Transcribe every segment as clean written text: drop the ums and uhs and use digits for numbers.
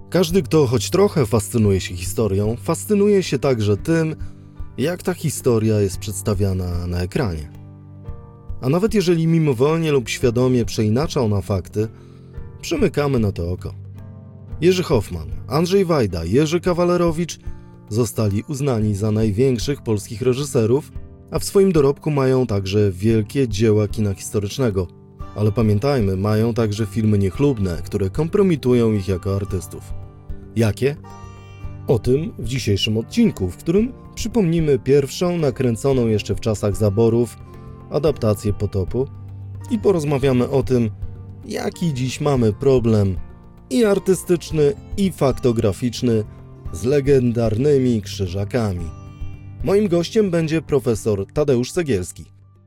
Każdy, kto choć trochę fascynuje się historią, fascynuje się także tym, jak ta historia jest przedstawiana na ekranie. A nawet jeżeli mimowolnie lub świadomie przeinacza ona fakty, przymykamy na to oko. Jerzy Hoffman, Andrzej Wajda, Jerzy Kawalerowicz zostali uznani za największych polskich reżyserów, a w swoim dorobku mają także wielkie dzieła kina historycznego. Ale pamiętajmy, mają także filmy niechlubne, które kompromitują ich jako artystów. Jakie? O tym w dzisiejszym odcinku, w którym przypomnimy pierwszą, nakręconą jeszcze w czasach zaborów, adaptację Potopu i porozmawiamy o tym, jaki dziś mamy problem i artystyczny, i faktograficzny z legendarnymi Krzyżakami. Moim gościem będzie profesor Tadeusz Cegielski.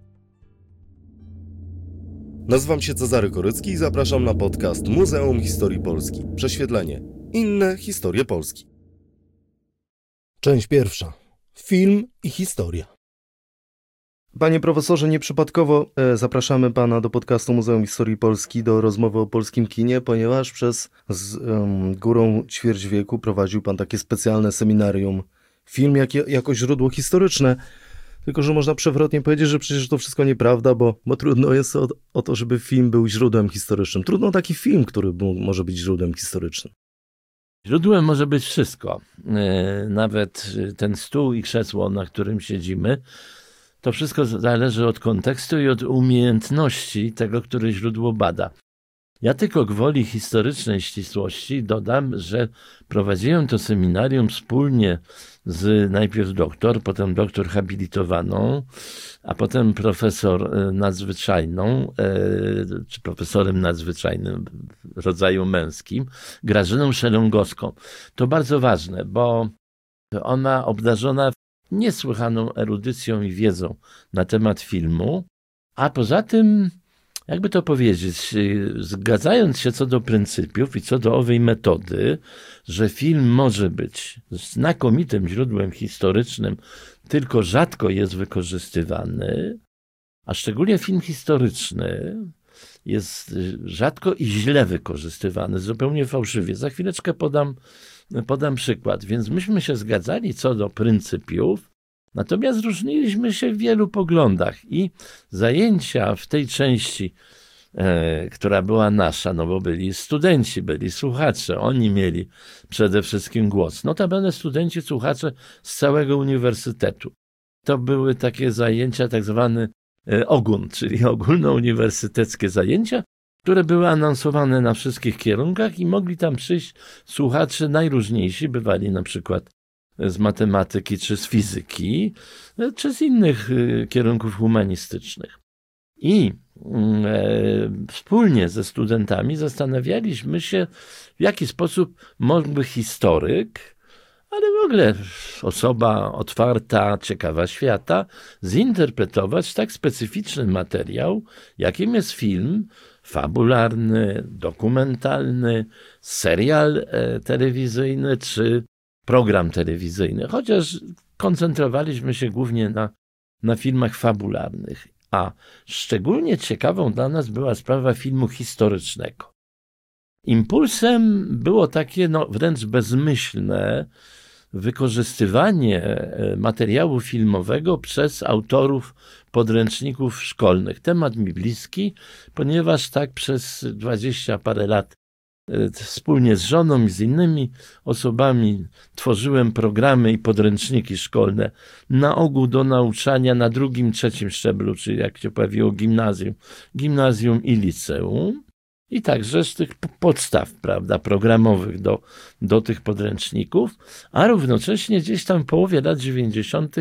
Nazywam się Cezary Korycki i zapraszam na podcast Muzeum Historii Polski. Prześwietlenie. Inne historie Polski. Część pierwsza. Film i historia. Panie profesorze, nieprzypadkowo zapraszamy pana do podcastu Muzeum Historii Polski do rozmowy o polskim kinie, ponieważ przez górą ćwierć wieku prowadził pan takie specjalne seminarium film jako źródło historyczne. Tylko że można przewrotnie powiedzieć, że przecież to wszystko nieprawda, bo trudno jest o to, żeby film był źródłem historycznym. Trudno taki film, który może być źródłem historycznym. Źródłem może być wszystko. Nawet ten stół i krzesło, na którym siedzimy, to wszystko zależy od kontekstu i od umiejętności tego, który źródło bada. Ja tylko gwoli historycznej ścisłości dodam, że prowadziłem to seminarium wspólnie z najpierw doktor, potem doktor habilitowaną, a potem profesor nadzwyczajną, czy profesorem nadzwyczajnym w rodzaju męskim, Grażyną Szelongowską. To bardzo ważne, bo ona obdarzona niesłychaną erudycją i wiedzą na temat filmu, a poza tym, jakby to powiedzieć, zgadzając się co do pryncypiów i co do owej metody, że film może być znakomitym źródłem historycznym, tylko rzadko jest wykorzystywany, a szczególnie film historyczny jest rzadko i źle wykorzystywany, zupełnie fałszywie. Za chwileczkę podam przykład. Więc myśmy się zgadzali co do pryncypiów, natomiast różniliśmy się w wielu poglądach i zajęcia w tej części, która była nasza, no bo byli studenci, byli słuchacze, oni mieli przede wszystkim głos. Notabene studenci, słuchacze z całego uniwersytetu. To były takie zajęcia, tak zwany OGUN, czyli ogólnouniwersyteckie zajęcia, które były anonsowane na wszystkich kierunkach i mogli tam przyjść słuchacze najróżniejsi, bywali na przykład z matematyki, czy z fizyki, czy z innych kierunków humanistycznych. I wspólnie ze studentami zastanawialiśmy się, w jaki sposób mógłby historyk, ale w ogóle osoba otwarta, ciekawa świata, zinterpretować tak specyficzny materiał, jakim jest film fabularny, dokumentalny, serial telewizyjny czy program telewizyjny, chociaż koncentrowaliśmy się głównie na filmach fabularnych, a szczególnie ciekawą dla nas była sprawa filmu historycznego. Impulsem było takie wręcz bezmyślne wykorzystywanie materiału filmowego przez autorów podręczników szkolnych. Temat mi bliski, ponieważ tak przez 20 parę lat wspólnie z żoną i z innymi osobami tworzyłem programy i podręczniki szkolne na ogół do nauczania na drugim, trzecim szczeblu, czyli jak się pojawiło gimnazjum i liceum. I także z tych podstaw, prawda, programowych do tych podręczników, a równocześnie gdzieś tam w połowie lat 90.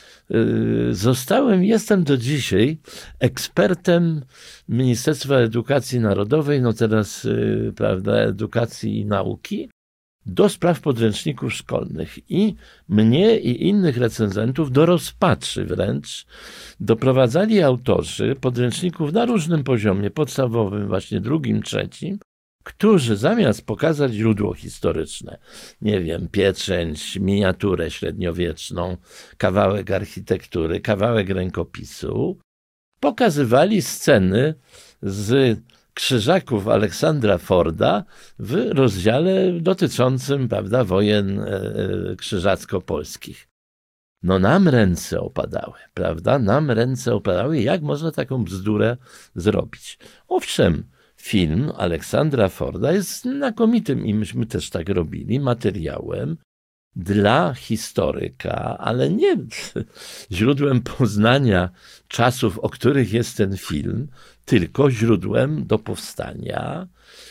jestem do dzisiaj ekspertem Ministerstwa Edukacji Narodowej, teraz, prawda, edukacji i nauki, do spraw podręczników szkolnych. I mnie i innych recenzentów do rozpaczy wręcz doprowadzali autorzy podręczników na różnym poziomie, podstawowym, właśnie drugim, trzecim, którzy zamiast pokazać źródło historyczne, nie wiem, pieczęć, miniaturę średniowieczną, kawałek architektury, kawałek rękopisu, pokazywali sceny z Krzyżaków Aleksandra Forda w rozdziale dotyczącym, prawda, wojen krzyżacko-polskich. No nam ręce opadały, prawda? Nam ręce opadały. Jak można taką bzdurę zrobić? Owszem, film Aleksandra Forda jest znakomitym, i myśmy też tak robili, materiałem dla historyka, ale nie źródłem poznania czasów, o których jest ten film, tylko źródłem do powstania,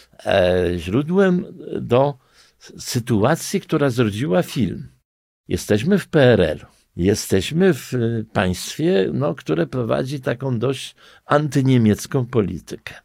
źródłem do sytuacji, która zrodziła film. Jesteśmy w PRL-u. Jesteśmy w państwie, które prowadzi taką dość antyniemiecką politykę.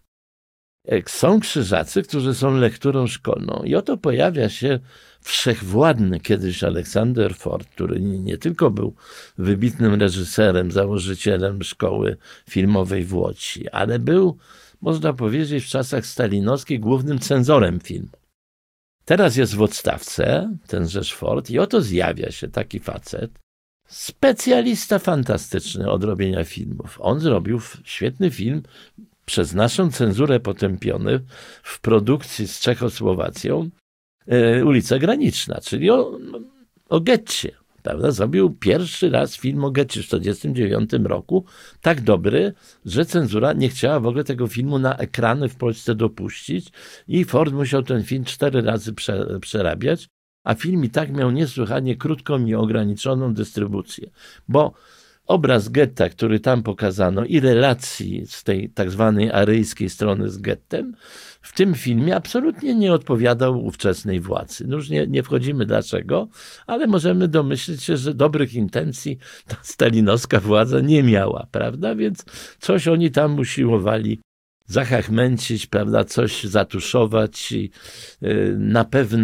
Są krzyżacy, którzy są lekturą szkolną i oto pojawia się wszechwładny kiedyś Aleksander Ford, który nie tylko był wybitnym reżyserem, założycielem szkoły filmowej w Łodzi, ale był, można powiedzieć, w czasach stalinowskich głównym cenzorem filmu. Teraz jest w odstawce tenżeż Ford i oto zjawia się taki facet, specjalista fantastyczny od robienia filmów. On zrobił świetny film, przez naszą cenzurę potępiony, w produkcji z Czechosłowacją, Ulica Graniczna, czyli o getcie. Prawda? Zrobił pierwszy raz film o getcie w 1949 roku, tak dobry, że cenzura nie chciała w ogóle tego filmu na ekrany w Polsce dopuścić i Ford musiał ten film 4 razy przerabiać, a film i tak miał niesłychanie krótką i ograniczoną dystrybucję, bo obraz getta, który tam pokazano i relacji z tej tak zwanej aryjskiej strony z gettem, w tym filmie absolutnie nie odpowiadał ówczesnej władzy. No już nie wchodzimy dlaczego, ale możemy domyślić się, że dobrych intencji ta stalinowska władza nie miała, prawda? Więc coś oni tam usiłowali zachachmęcić, prawda? Coś zatuszować i na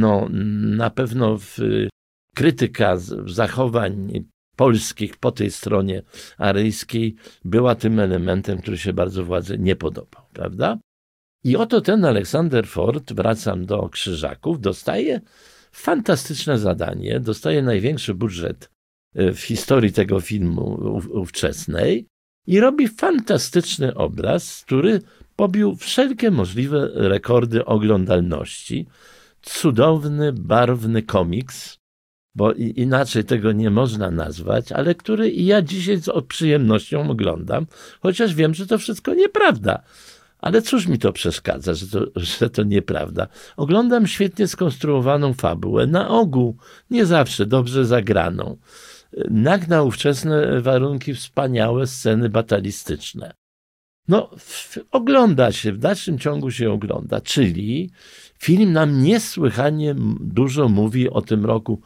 pewno krytyka zachowań polskich po tej stronie aryjskiej była tym elementem, który się bardzo władzy nie podobał, prawda? I oto ten Aleksander Ford, wracam do Krzyżaków, dostaje fantastyczne zadanie, dostaje największy budżet w historii tego filmu ówczesnej i robi fantastyczny obraz, który pobił wszelkie możliwe rekordy oglądalności. Cudowny, barwny komiks, bo inaczej tego nie można nazwać, ale który i ja dzisiaj z przyjemnością oglądam, chociaż wiem, że to wszystko nieprawda. Ale cóż mi to przeszkadza, że to nieprawda. Oglądam świetnie skonstruowaną fabułę, na ogół nie zawsze dobrze zagraną. Jak na ówczesne warunki wspaniałe sceny batalistyczne. Ogląda się, w dalszym ciągu się ogląda, czyli film nam niesłychanie dużo mówi o tym roku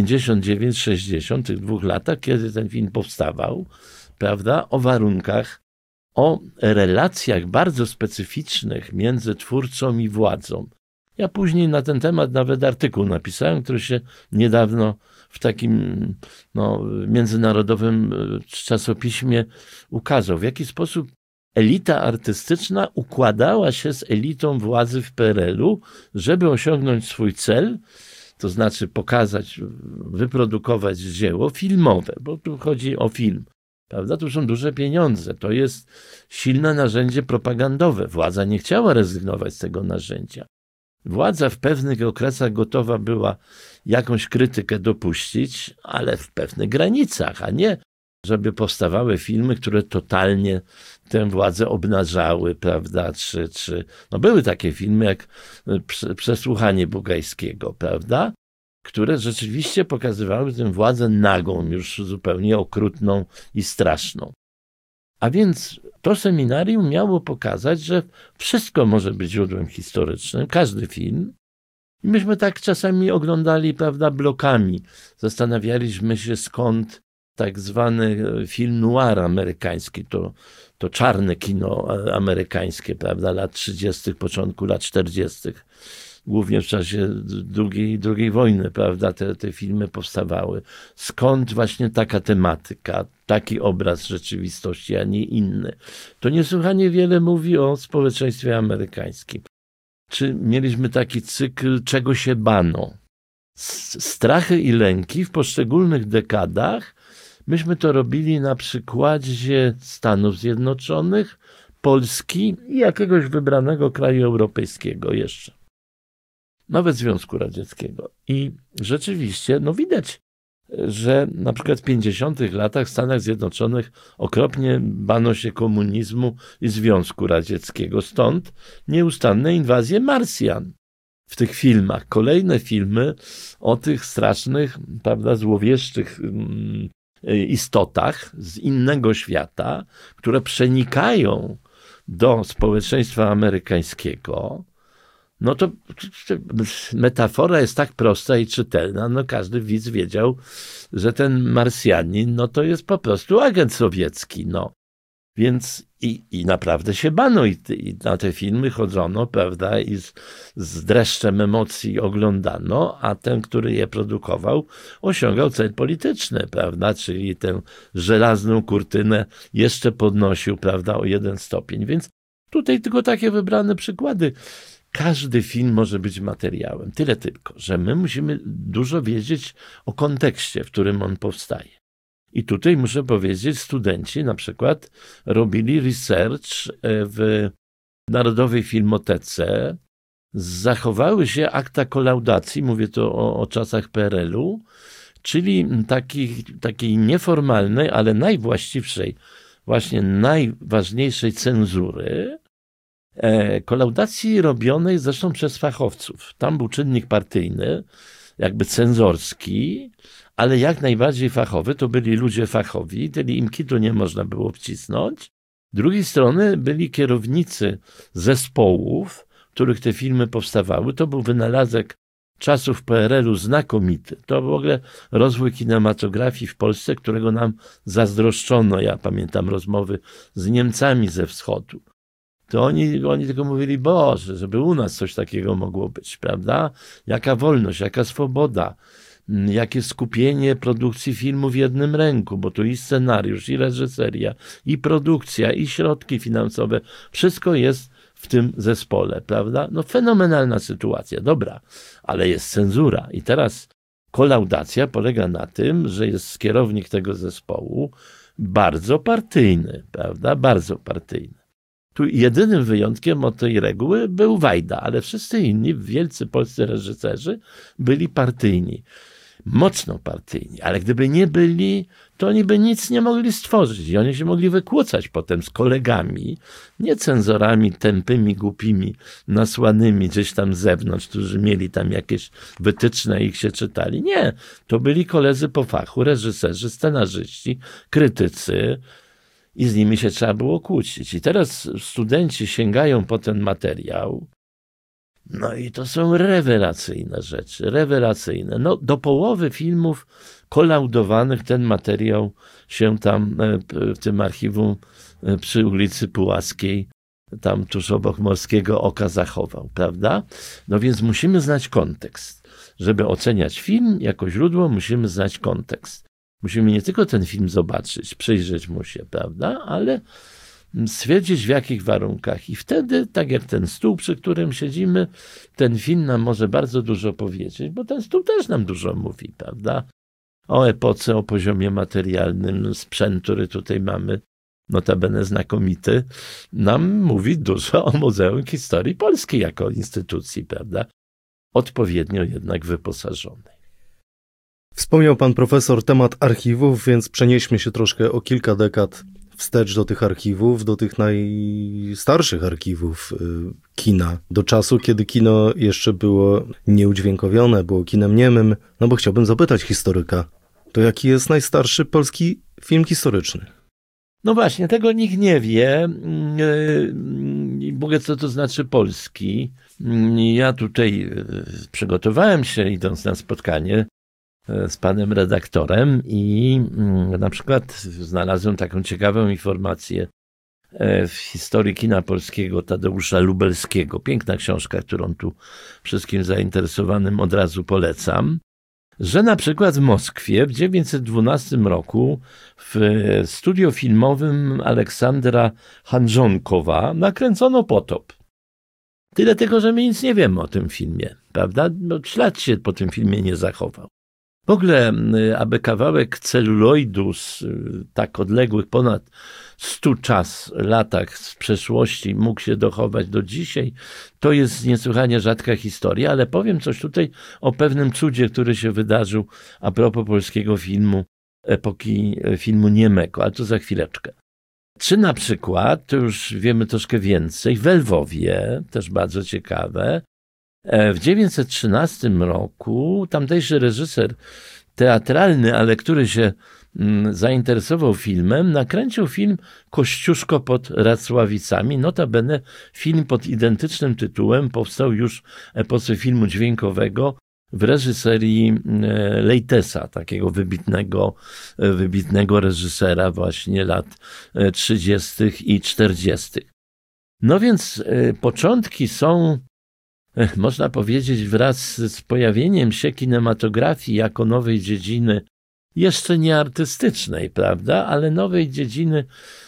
59-60, tych 2 latach, kiedy ten film powstawał, prawda, o warunkach, o relacjach bardzo specyficznych między twórcą i władzą. Ja później na ten temat nawet artykuł napisałem, który się niedawno w takim międzynarodowym czasopiśmie ukazał. W jaki sposób elita artystyczna układała się z elitą władzy w PRL-u, żeby osiągnąć swój cel, to znaczy pokazać, wyprodukować dzieło filmowe, bo tu chodzi o film. Prawda? Tu są duże pieniądze, to jest silne narzędzie propagandowe. Władza nie chciała rezygnować z tego narzędzia. Władza w pewnych okresach gotowa była jakąś krytykę dopuścić, ale w pewnych granicach, a nie żeby powstawały filmy, które totalnie tę władzę obnażały, prawda, były takie filmy jak Przesłuchanie Bugajskiego, prawda, które rzeczywiście pokazywały tę władzę nagą, już zupełnie okrutną i straszną. A więc to seminarium miało pokazać, że wszystko może być źródłem historycznym, każdy film. I myśmy tak czasami oglądali, prawda, blokami. Zastanawialiśmy się, skąd tak zwany film noir amerykański, to czarne kino amerykańskie, prawda, lat 30., początku lat 40., głównie w czasie II wojny, prawda, te filmy powstawały. Skąd właśnie taka tematyka, taki obraz rzeczywistości, a nie inny? To niesłychanie wiele mówi o społeczeństwie amerykańskim. Czy mieliśmy taki cykl, czego się bano? Strachy i lęki w poszczególnych dekadach. Myśmy to robili na przykładzie Stanów Zjednoczonych, Polski i jakiegoś wybranego kraju europejskiego jeszcze. Nawet Związku Radzieckiego. I rzeczywiście, widać, że na przykład w 50. latach w Stanach Zjednoczonych okropnie bano się komunizmu i Związku Radzieckiego. Stąd nieustanne inwazje Marsjan w tych filmach. Kolejne filmy o tych strasznych, prawda, złowieszczych istotach z innego świata, które przenikają do społeczeństwa amerykańskiego. To metafora jest tak prosta i czytelna, każdy widz wiedział, że ten Marsjanin, to jest po prostu agent sowiecki, Więc i naprawdę się bano i na te filmy chodzono, prawda, i z dreszczem emocji oglądano, a ten, który je produkował, osiągał cel polityczny, prawda, czyli tę żelazną kurtynę jeszcze podnosił, prawda, o 1 stopień. Więc tutaj tylko takie wybrane przykłady. Każdy film może być materiałem. Tyle tylko, że my musimy dużo wiedzieć o kontekście, w którym on powstaje. I tutaj muszę powiedzieć, studenci na przykład robili research w Narodowej Filmotece. Zachowały się akta kolaudacji, mówię to o czasach PRL-u, czyli takiej nieformalnej, ale najwłaściwszej, właśnie najważniejszej cenzury, kolaudacji robionej zresztą przez fachowców. Tam był czynnik partyjny, jakby cenzorski, ale jak najbardziej fachowy, to byli ludzie fachowi, czyli im kitu nie można było wcisnąć. Z drugiej strony byli kierownicy zespołów, w których te filmy powstawały. To był wynalazek czasów PRL-u znakomity. To w ogóle rozwój kinematografii w Polsce, którego nam zazdroszczono. Ja pamiętam rozmowy z Niemcami ze wschodu. To oni tylko mówili, Boże, żeby u nas coś takiego mogło być, prawda? Jaka wolność, jaka swoboda, jakie skupienie produkcji filmu w jednym ręku, bo tu i scenariusz, i reżyseria, i produkcja, i środki finansowe, wszystko jest w tym zespole, prawda? Fenomenalna sytuacja, dobra, ale jest cenzura i teraz kolaudacja polega na tym, że jest kierownik tego zespołu bardzo partyjny, prawda? Bardzo partyjny. Tu jedynym wyjątkiem od tej reguły był Wajda, ale wszyscy inni, wielcy polscy reżyserzy, byli partyjni. Mocno partyjni, ale gdyby nie byli, to oni by nic nie mogli stworzyć i oni się mogli wykłócać potem z kolegami, nie cenzorami tępymi, głupimi, nasłanymi gdzieś tam z zewnątrz, którzy mieli tam jakieś wytyczne i ich się czytali. Nie, to byli koledzy po fachu, reżyserzy, scenarzyści, krytycy, i z nimi się trzeba było kłócić. I teraz studenci sięgają po ten materiał, i to są rewelacyjne rzeczy, rewelacyjne. Do połowy filmów kolaudowanych ten materiał się tam w tym archiwum przy ulicy Puławskiej, tam tuż obok Morskiego Oka zachował, prawda? Więc musimy znać kontekst. Żeby oceniać film jako źródło, musimy znać kontekst. Musimy nie tylko ten film zobaczyć, przyjrzeć mu się, prawda, ale stwierdzić, w jakich warunkach. I wtedy, tak jak ten stół, przy którym siedzimy, ten film nam może bardzo dużo powiedzieć, bo ten stół też nam dużo mówi, prawda? O epoce, o poziomie materialnym, sprzęt, który tutaj mamy, notabene znakomity, nam mówi dużo o Muzeum Historii Polskiej jako instytucji, prawda? Odpowiednio jednak wyposażonej. Wspomniał pan profesor temat archiwów, więc przenieśmy się troszkę o kilka dekad wstecz do tych archiwów, do tych najstarszych archiwów kina, do czasu, kiedy kino jeszcze było nieudźwiękowione, było kinem niemym. Bo chciałbym zapytać historyka, to jaki jest najstarszy polski film historyczny? Właśnie, tego nikt nie wie. Mówię, co to znaczy polski. Ja tutaj przygotowałem się, idąc na spotkanie z panem redaktorem i na przykład znalazłem taką ciekawą informację w historii kina polskiego Tadeusza Lubelskiego. Piękna książka, którą tu wszystkim zainteresowanym od razu polecam, że na przykład w Moskwie w 1912 roku w studio filmowym Aleksandra Handżonkowa nakręcono Potop. Tyle tylko, że my nic nie wiemy o tym filmie, prawda? Ślad się po tym filmie nie zachował. W ogóle, aby kawałek celuloidu z tak odległych ponad 100 latach z przeszłości mógł się dochować do dzisiaj, to jest niesłychanie rzadka historia, ale powiem coś tutaj o pewnym cudzie, który się wydarzył a propos polskiego filmu, epoki filmu niemego, ale to za chwileczkę. Czy na przykład, to już wiemy troszkę więcej, w Lwowie, też bardzo ciekawe, w 1913 roku tamtejszy reżyser teatralny, ale który się zainteresował filmem, nakręcił film Kościuszko pod Racławicami. Notabene film pod identycznym tytułem powstał już w epoce filmu dźwiękowego w reżyserii Lejtesa, takiego wybitnego reżysera właśnie lat 30. i 40. No więc początki są, można powiedzieć, wraz z pojawieniem się kinematografii jako nowej dziedziny, jeszcze nie artystycznej, prawda, ale nowej dziedziny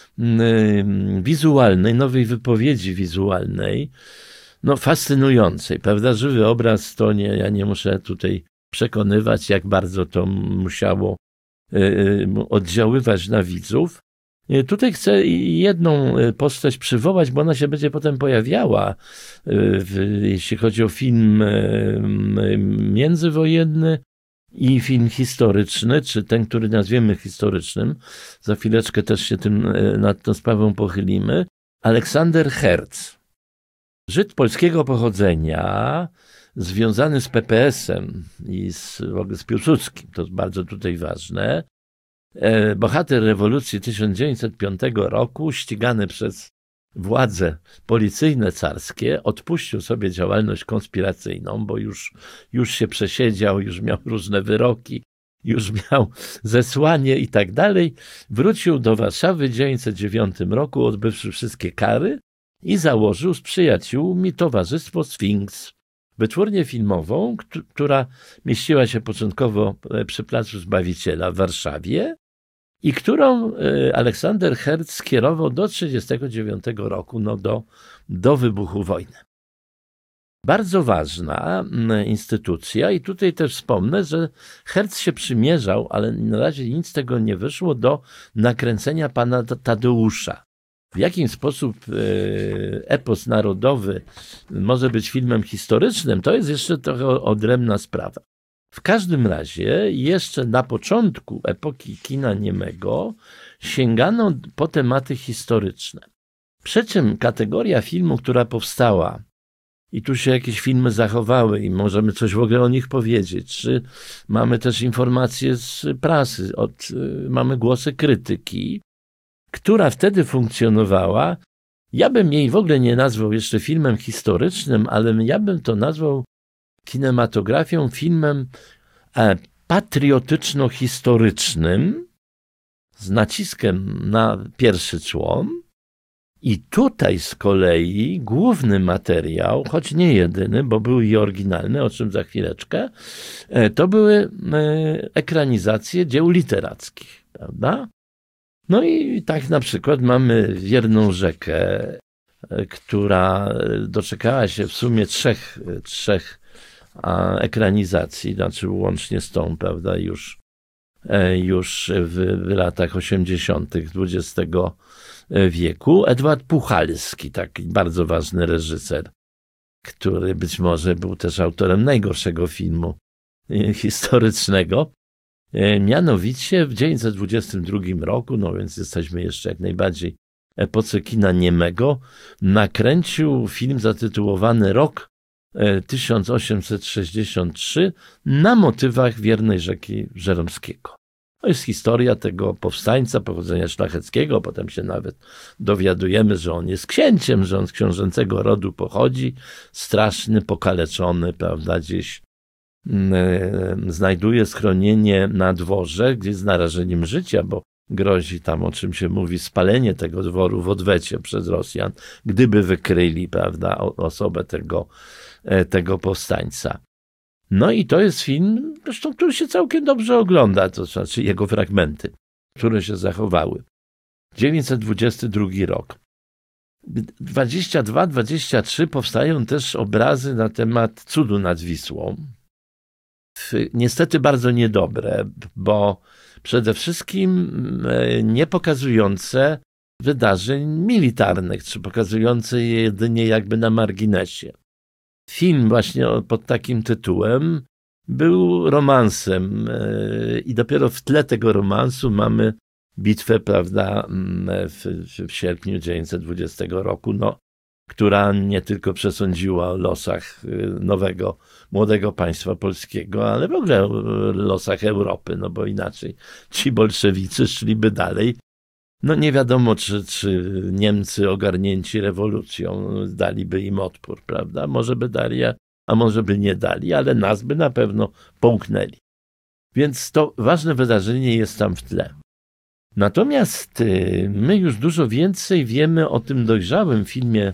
wizualnej, nowej wypowiedzi wizualnej, no fascynującej, prawda, żywy obraz to nie, ja nie muszę tutaj przekonywać, jak bardzo to musiało oddziaływać na widzów. Tutaj chcę jedną postać przywołać, bo ona się będzie potem pojawiała, jeśli chodzi o film międzywojenny i film historyczny, czy ten, który nazwiemy historycznym. Za chwileczkę też się nad tą sprawą pochylimy. Aleksander Herz. Żyd polskiego pochodzenia, związany z PPS-em i z Piłsudskim, to bardzo tutaj ważne. Bohater rewolucji 1905 roku, ścigany przez władze policyjne carskie, odpuścił sobie działalność konspiracyjną, bo już się przesiedział, już miał różne wyroki, już miał zesłanie i tak dalej. Wrócił do Warszawy w 1909 roku, odbywszy wszystkie kary i założył z przyjaciółmi Towarzystwo Sfinks, wytwórnię filmową, która mieściła się początkowo przy Placu Zbawiciela w Warszawie i którą Aleksander Herz skierował do 1939 roku, no do wybuchu wojny. Bardzo ważna instytucja i tutaj też wspomnę, że Herz się przymierzał, ale na razie nic z tego nie wyszło, do nakręcenia pana Tadeusza. W jaki sposób epos narodowy może być filmem historycznym, to jest jeszcze trochę odrębna sprawa. W każdym razie jeszcze na początku epoki kina niemego sięgano po tematy historyczne. Przy czym kategoria filmu, która powstała, i tu się jakieś filmy zachowały i możemy coś w ogóle o nich powiedzieć, czy mamy też informacje z prasy, mamy głosy krytyki, która wtedy funkcjonowała. Ja bym jej w ogóle nie nazwał jeszcze filmem historycznym, ale ja bym to nazwał kinematografią, filmem patriotyczno-historycznym z naciskiem na pierwszy człon. I tutaj z kolei główny materiał, choć nie jedyny, bo był i oryginalny, o czym za chwileczkę, to były ekranizacje dzieł literackich, prawda? No i tak na przykład mamy Wierną rzekę, która doczekała się w sumie trzech ekranizacji, znaczy łącznie z tą, prawda, już w latach 80. XX wieku. Edward Puchalski, taki bardzo ważny reżyser, który być może był też autorem najgorszego filmu historycznego. Mianowicie w 1922 roku, no więc jesteśmy jeszcze jak najbardziej w epoce kina niemego, nakręcił film zatytułowany Rok 1863 na motywach Wiernej rzeki Żeromskiego. To jest historia tego powstańca pochodzenia szlacheckiego, potem się nawet dowiadujemy, że on jest księciem, że on z książęcego rodu pochodzi, straszny, pokaleczony, prawda, gdzieś znajduje schronienie na dworze, gdzie z narażeniem życia, bo grozi tam, o czym się mówi, spalenie tego dworu w odwecie przez Rosjan, gdyby wykryli, prawda, osobę tego powstańca. No i to jest film, zresztą, który się całkiem dobrze ogląda, to znaczy jego fragmenty, które się zachowały. 1922 rok. 22-23 powstają też obrazy na temat cudu nad Wisłą. niestety bardzo niedobre, bo przede wszystkim nie pokazujące wydarzeń militarnych, czy pokazujące je jedynie jakby na marginesie. Film właśnie pod takim tytułem był romansem i dopiero w tle tego romansu mamy bitwę, prawda, w sierpniu 1920 roku, która nie tylko przesądziła o losach nowego, młodego państwa polskiego, ale w ogóle o losach Europy, bo inaczej ci bolszewicy szliby dalej. Nie wiadomo, czy Niemcy ogarnięci rewolucją daliby im odpór, prawda? Może by dali, a może by nie dali, ale nas by na pewno połknęli. Więc to ważne wydarzenie jest tam w tle. Natomiast my już dużo więcej wiemy o tym dojrzałym filmie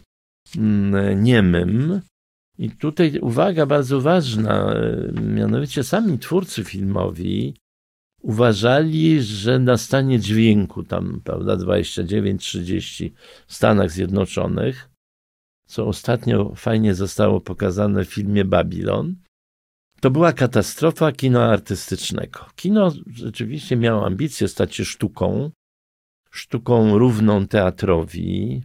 niemym. I tutaj uwaga bardzo ważna, mianowicie sami twórcy filmowi uważali, że na stanie dźwięku, tam, prawda, 29-30 w Stanach Zjednoczonych, co ostatnio fajnie zostało pokazane w filmie Babylon, to była katastrofa kina artystycznego. Kino rzeczywiście miało ambicje stać się sztuką równą teatrowi,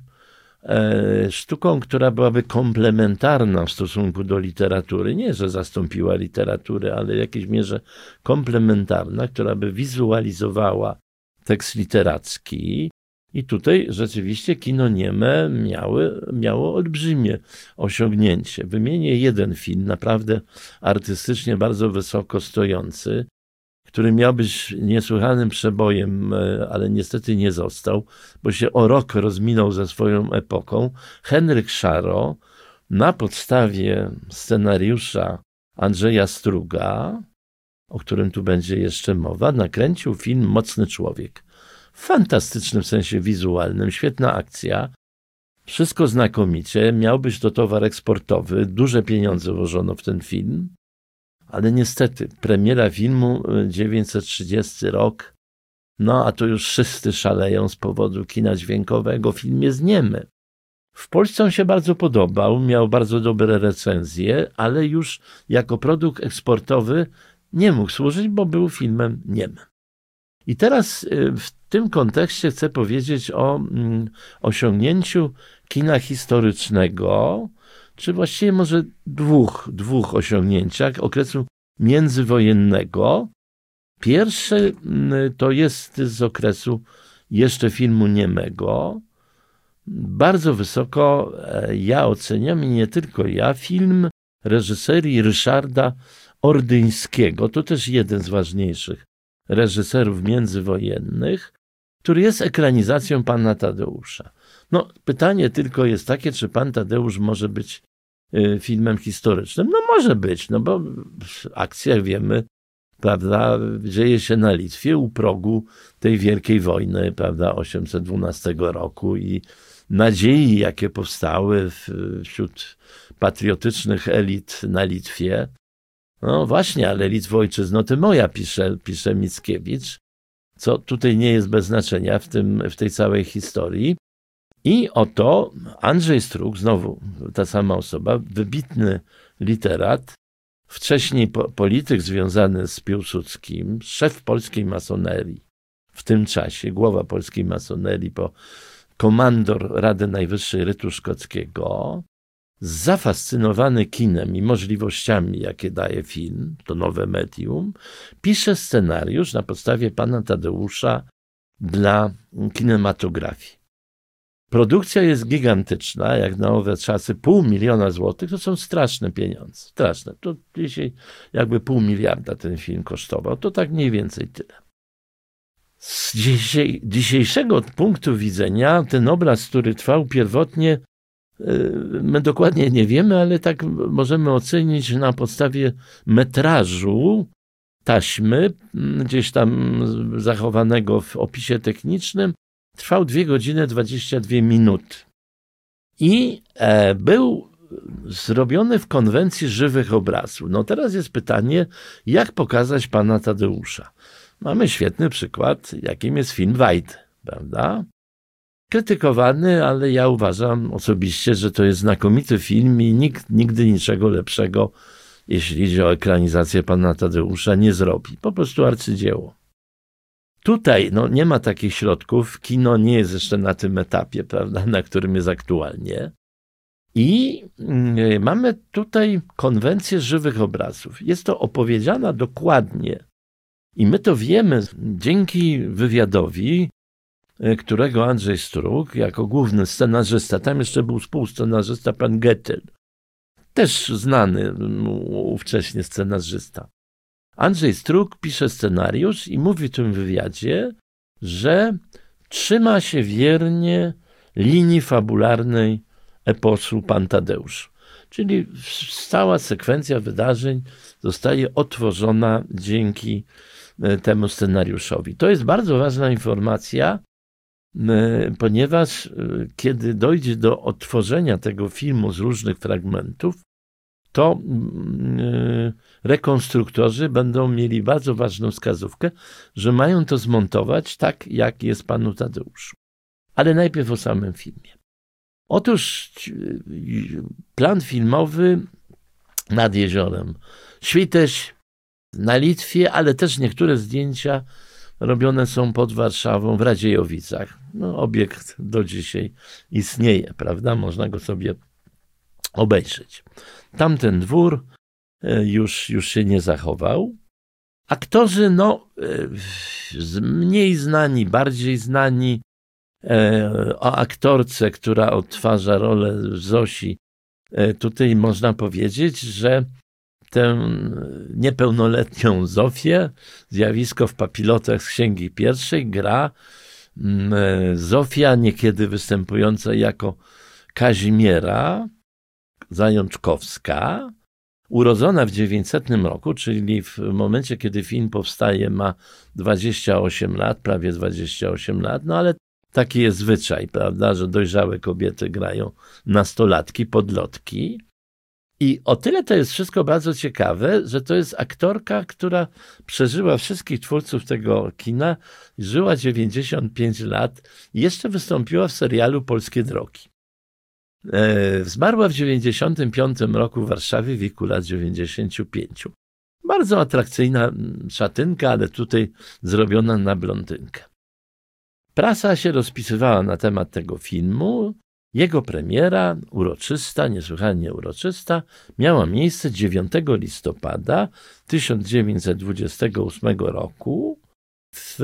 sztuką, która byłaby komplementarna w stosunku do literatury. Nie, że zastąpiła literaturę, ale w jakiejś mierze komplementarna, która by wizualizowała tekst literacki. I tutaj rzeczywiście kino nieme miało olbrzymie osiągnięcie. Wymienię jeden film, naprawdę artystycznie bardzo wysoko stojący, który miał być niesłychanym przebojem, ale niestety nie został, bo się o rok rozminął ze swoją epoką. Henryk Szaro na podstawie scenariusza Andrzeja Struga, o którym tu będzie jeszcze mowa, nakręcił film Mocny człowiek. Fantastyczny w sensie wizualnym, świetna akcja, wszystko znakomicie, miał być to towar eksportowy, duże pieniądze włożono w ten film, ale niestety premiera filmu 1930 rok, a to już wszyscy szaleją z powodu kina dźwiękowego, film jest niemy. W Polsce on się bardzo podobał, miał bardzo dobre recenzje, ale już jako produkt eksportowy nie mógł służyć, bo był filmem niemym. I teraz w tym kontekście chcę powiedzieć o osiągnięciu kina historycznego, czy właściwie może dwóch osiągnięciach okresu międzywojennego. Pierwsze to jest z okresu jeszcze filmu niemego. Bardzo wysoko ja oceniam, i nie tylko ja, film reżyserii Ryszarda Ordyńskiego. To też jeden z ważniejszych reżyserów międzywojennych, który jest ekranizacją Pana Tadeusza. Pytanie tylko jest takie, czy Pan Tadeusz może być filmem historycznym? Może być, bo akcja, wiemy, prawda, dzieje się na Litwie u progu tej wielkiej wojny, prawda, 812 roku i nadziei, jakie powstały wśród patriotycznych elit na Litwie. Właśnie, ale Litwo ojczyzno ty moja, pisze Mickiewicz, co tutaj nie jest bez znaczenia w tej całej historii. I oto Andrzej Strug, znowu ta sama osoba, wybitny literat, wcześniej polityk związany z Piłsudskim, szef polskiej masonerii w tym czasie, głowa polskiej masonerii, komandor Rady Najwyższej Rytu Szkockiego, zafascynowany kinem i możliwościami, jakie daje film, to nowe medium, pisze scenariusz na podstawie Pana Tadeusza dla kinematografii. Produkcja jest gigantyczna, jak na owe czasy, 500 000 złotych, to są straszne pieniądze, straszne. To dzisiaj jakby 500 miliarda ten film kosztował, to tak mniej więcej tyle. Z dzisiejszego punktu widzenia ten obraz, który trwał pierwotnie, my dokładnie nie wiemy, ale tak możemy ocenić na podstawie metrażu taśmy, gdzieś tam zachowanego w opisie technicznym, trwał 2 godziny 22 minuty. I był zrobiony w konwencji żywych obrazów. Teraz jest pytanie, jak pokazać Pana Tadeusza. Mamy świetny przykład, jakim jest film Wajdy, prawda? Krytykowany, ale ja uważam osobiście, że to jest znakomity film i nikt nigdy niczego lepszego jeśli idzie o ekranizację Pana Tadeusza, nie zrobi. Po prostu arcydzieło. Tutaj nie ma takich środków. Kino nie jest jeszcze na tym etapie, prawda, na którym jest aktualnie. I mamy tutaj konwencję żywych obrazów. Jest to opowiedziana dokładnie. I my to wiemy dzięki wywiadowi, którego Andrzej Strug, jako główny scenarzysta, tam jeszcze był współscenarzysta pan Goettel, też znany ówcześnie scenarzysta. Andrzej Strug pisze scenariusz i mówi w tym wywiadzie, że trzyma się wiernie linii fabularnej eposu Pan Tadeusz. Czyli cała sekwencja wydarzeń zostaje otworzona dzięki temu scenariuszowi. To jest bardzo ważna informacja, ponieważ kiedy dojdzie do odtworzenia tego filmu z różnych fragmentów, to rekonstruktorzy będą mieli bardzo ważną wskazówkę, że mają to zmontować tak, jak jest Panu Tadeuszu. Ale najpierw o samym filmie. Otóż plan filmowy nad jeziorem Świteś, na Litwie, ale też niektóre zdjęcia robione są pod Warszawą w Radziejowicach. Obiekt do dzisiaj istnieje, prawda? Można go sobie obejrzeć. Tamten dwór już się nie zachował. Aktorzy, mniej znani, bardziej znani. O aktorce, która odtwarza rolę Zosi, tutaj można powiedzieć, że tę niepełnoletnią Zofię, zjawisko w papilotach z Księgi Pierwszej, gra Zofia, niekiedy występująca jako Kazimiera Zajączkowska, urodzona w 900 roku, czyli w momencie, kiedy film powstaje, ma 28 lat, prawie 28 lat, ale taki jest zwyczaj, prawda, że dojrzałe kobiety grają nastolatki, podlotki. I o tyle to jest wszystko bardzo ciekawe, że to jest aktorka, która przeżyła wszystkich twórców tego kina, żyła 95 lat i jeszcze wystąpiła w serialu Polskie Drogi. Zmarła w 95 roku w Warszawie w wieku lat 95. Bardzo atrakcyjna szatynka, ale tutaj zrobiona na blondynkę. Prasa się rozpisywała na temat tego filmu. Jego premiera, uroczysta, niesłychanie uroczysta, miała miejsce 9 listopada 1928 roku w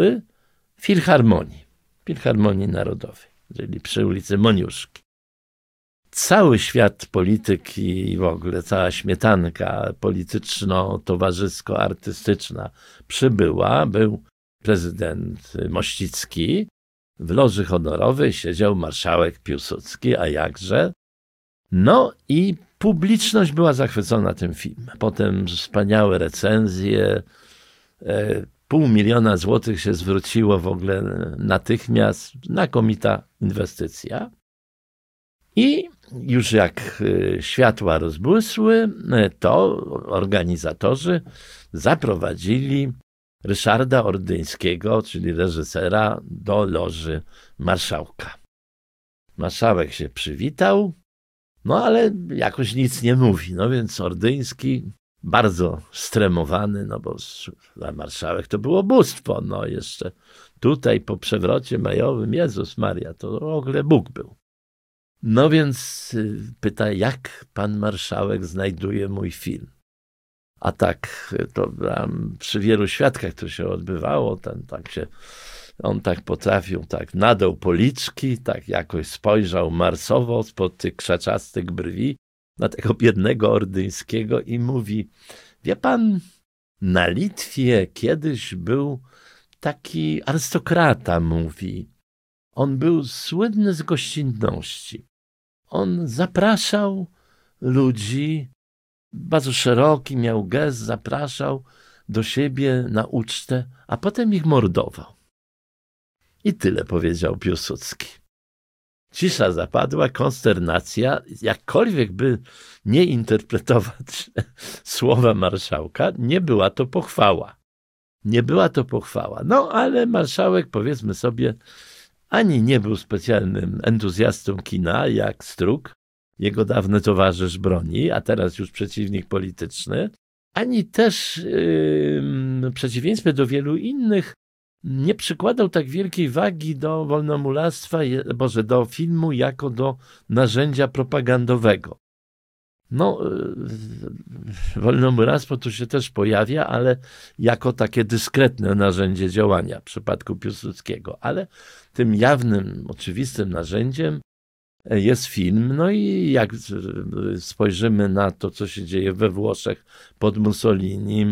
Filharmonii Narodowej, czyli przy ulicy Moniuszki. Cały świat polityki i w ogóle cała śmietanka polityczno-towarzysko-artystyczna przybyła. Był prezydent Mościcki. W loży honorowej siedział marszałek Piłsudski, a jakże. I publiczność była zachwycona tym filmem. Potem wspaniałe recenzje, 500 000 złotych się zwróciło w ogóle natychmiast. Znakomita inwestycja. I już jak światła rozbłysły, to organizatorzy zaprowadzili Ryszarda Ordyńskiego, czyli reżysera, do loży marszałka. Marszałek się przywitał, ale jakoś nic nie mówi. Więc Ordyński, bardzo stremowany, bo dla marszałek to było bóstwo. Jeszcze tutaj po przewrocie majowym, Jezus Maria, to w ogóle Bóg był. Więc pyta, jak pan marszałek znajduje mój film? A tak, to przy wielu świadkach to się odbywało, on tak potrafił, nadał policzki, jakoś spojrzał marsowo spod tych krzaczastych brwi na tego biednego Ordyńskiego i mówi, wie pan, na Litwie kiedyś był taki arystokrata, mówi. On był słynny z gościnności. On zapraszał ludzi, bardzo szeroki miał gest, zapraszał do siebie na ucztę, a potem ich mordował. I tyle powiedział Piłsudski. Cisza zapadła, konsternacja, jakkolwiek by nie interpretować słowa marszałka, nie była to pochwała. Ale marszałek, powiedzmy sobie, ani nie był specjalnym entuzjastą kina, jak Strug, jego dawny towarzysz broni, a teraz już przeciwnik polityczny, ani też w przeciwieństwie do wielu innych nie przykładał tak wielkiej wagi do wolnomularstwa, do filmu jako do narzędzia propagandowego. No, wolnomularstwo tu się też pojawia, ale jako takie dyskretne narzędzie działania w przypadku Piłsudskiego. Ale tym jawnym, oczywistym narzędziem jest film. No i jak spojrzymy na to, co się dzieje we Włoszech pod Mussolinim,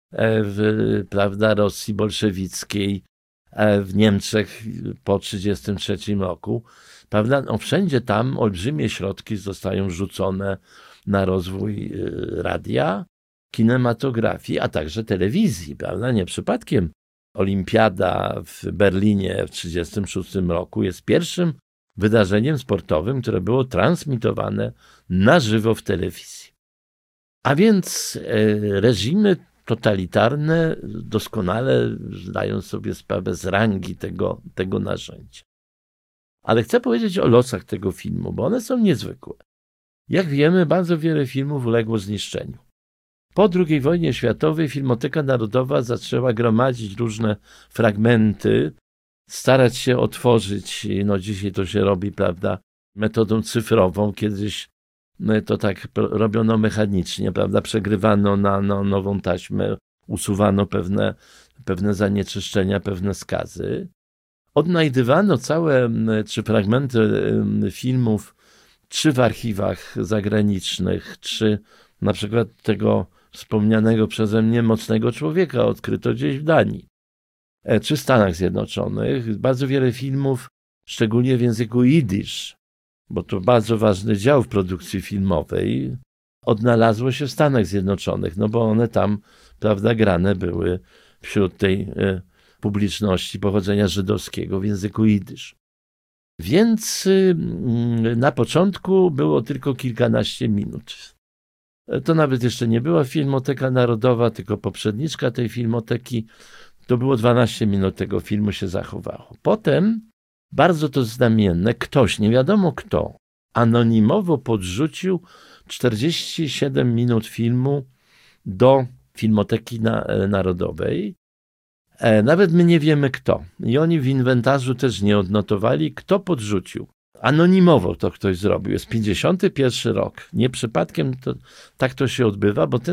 w Rosji bolszewickiej, w Niemczech po 1933 roku, prawda? No, wszędzie tam olbrzymie środki zostają rzucone na rozwój radia, kinematografii, a także telewizji, prawda? Nie przypadkiem Olimpiada w Berlinie w 1936 roku jest pierwszym wydarzeniem sportowym, które było transmitowane na żywo w telewizji. A więc reżimy totalitarne doskonale zdają sobie sprawę z rangi tego narzędzia. Ale chcę powiedzieć o losach tego filmu, bo one są niezwykłe. Jak wiemy, bardzo wiele filmów uległo zniszczeniu. Po II wojnie światowej Filmoteka Narodowa zaczęła gromadzić różne fragmenty, starać się otworzyć, no dzisiaj to się robi, prawda, metodą cyfrową, kiedyś to tak robiono mechanicznie, prawda, przegrywano na nową taśmę, usuwano pewne zanieczyszczenia, pewne skazy. Odnajdywano całe czy fragmenty filmów, czy w archiwach zagranicznych, czy na przykład tego wspomnianego przeze mnie Mocnego człowieka odkryto gdzieś w Danii, czy w Stanach Zjednoczonych. Bardzo wiele filmów, szczególnie w języku jidysz, bo to bardzo ważny dział w produkcji filmowej, odnalazło się w Stanach Zjednoczonych, no bo one tam, prawda, grane były wśród tej publiczności pochodzenia żydowskiego w języku jidysz. Więc na początku było tylko kilkanaście minut. To nawet jeszcze nie była Filmoteka Narodowa, tylko poprzedniczka tej filmoteki. To było 12 minut tego filmu się zachowało. Potem, bardzo to znamienne, ktoś, nie wiadomo kto, anonimowo podrzucił 47 minut filmu do Filmoteki Narodowej. Nawet my nie wiemy kto. I oni w inwentarzu też nie odnotowali, kto podrzucił. Anonimowo to ktoś zrobił. Jest 51 rok. Nie przypadkiem tak to się odbywa, bo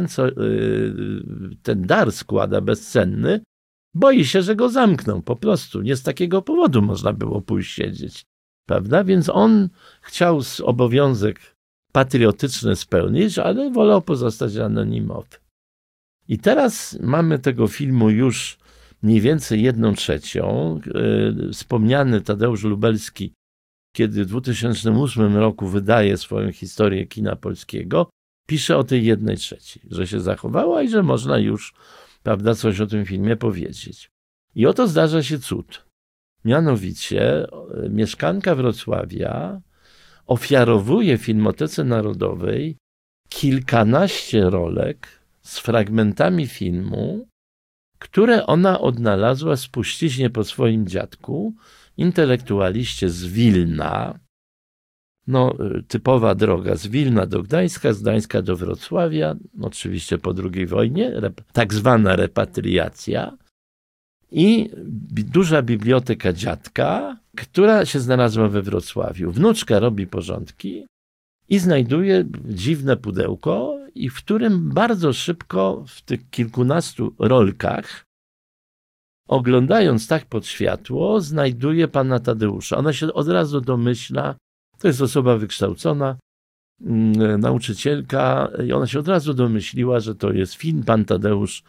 ten dar składa bezcenny, boi się, że go zamkną po prostu. Nie z takiego powodu można było pójść siedzieć. Prawda? Więc on chciał obowiązek patriotyczny spełnić, ale wolał pozostać anonimowy. I teraz mamy tego filmu już mniej więcej 1/3. Wspomniany Tadeusz Lubelski, kiedy w 2008 roku wydaje swoją historię kina polskiego, pisze o tej 1/3, że się zachowała i że można już, prawda, coś o tym filmie powiedzieć. I oto zdarza się cud. Mianowicie mieszkanka Wrocławia ofiarowuje Filmotece Narodowej kilkanaście rolek z fragmentami filmu, które ona odnalazła spuściźnie po swoim dziadku, intelektualiście z Wilna. No, typowa droga z Wilna do Gdańska, z Gdańska do Wrocławia, oczywiście po II wojnie, tak zwana repatriacja. I duża biblioteka dziadka, która się znalazła we Wrocławiu. Wnuczka robi porządki i znajduje dziwne pudełko, i w którym bardzo szybko w tych kilkunastu rolkach, oglądając tak pod światło, znajduje pana Tadeusza. Ona się od razu domyśla, to jest osoba wykształcona, nauczycielka, i ona się od razu domyśliła, że to jest film Pan Tadeusz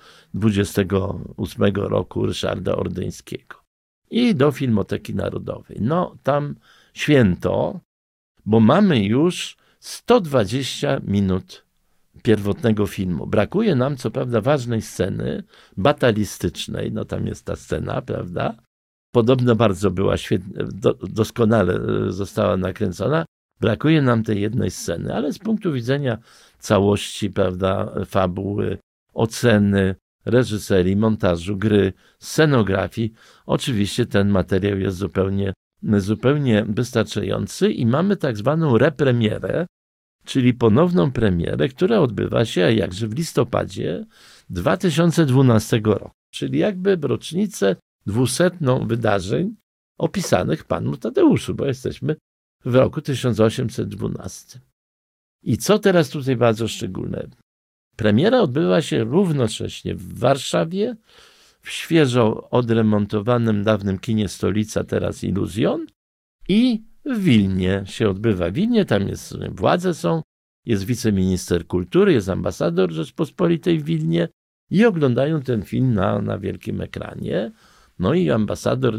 28 roku Ryszarda Ordyńskiego. I do Filmoteki Narodowej. No, tam święto, bo mamy już 120 minut pierwotnego filmu. Brakuje nam, co prawda, ważnej sceny batalistycznej, no tam jest ta scena, prawda? Podobno bardzo była świetna, doskonale została nakręcona. Brakuje nam tej jednej sceny, ale z punktu widzenia całości, prawda, fabuły, oceny, reżyserii, montażu, gry, scenografii, oczywiście ten materiał jest zupełnie wystarczający i mamy tak zwaną repremierę czyli ponowną premierę, która odbywa się, a jakże w listopadzie 2012 roku, czyli jakby w rocznicę 200. wydarzeń opisanych Panu Tadeuszu, bo jesteśmy w roku 1812. I co teraz tutaj bardzo szczególne? Premiera odbywa się równocześnie w Warszawie, w świeżo odremontowanym dawnym kinie Stolica, teraz Iluzjon, i w Wilnie się odbywa. W Wilnie tam władze są, jest wiceminister kultury, jest ambasador Rzeczpospolitej w Wilnie i oglądają ten film na wielkim ekranie. No i ambasador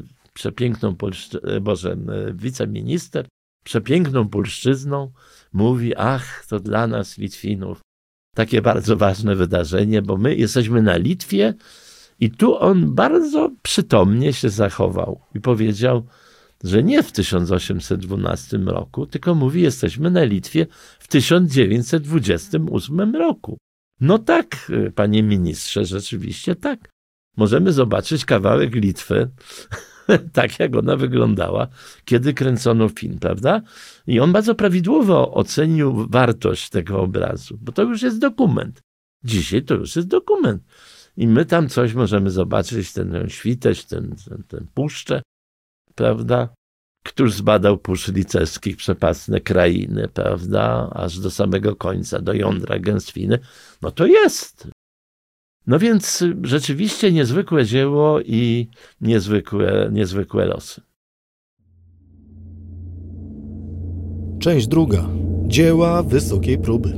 wiceminister przepiękną polszczyzną mówi: ach, to dla nas Litwinów takie bardzo ważne wydarzenie, bo my jesteśmy na Litwie. I tu on bardzo przytomnie się zachował i powiedział, że nie w 1812 roku, tylko mówi: jesteśmy na Litwie w 1928 roku. No tak, panie ministrze, rzeczywiście tak. Możemy zobaczyć kawałek Litwy, tak jak ona wyglądała, kiedy kręcono film, prawda? I on bardzo prawidłowo ocenił wartość tego obrazu, bo to już jest dokument. Dzisiaj to już jest dokument. I my tam coś możemy zobaczyć, ten Świteć, ten puszczę, prawda? Któż zbadał puszcz liceckich przepastne krainy, prawda? Aż do samego końca, do jądra gęstwiny. No to jest. No więc rzeczywiście niezwykłe dzieło i niezwykłe losy. Część druga. Dzieła wysokiej próby.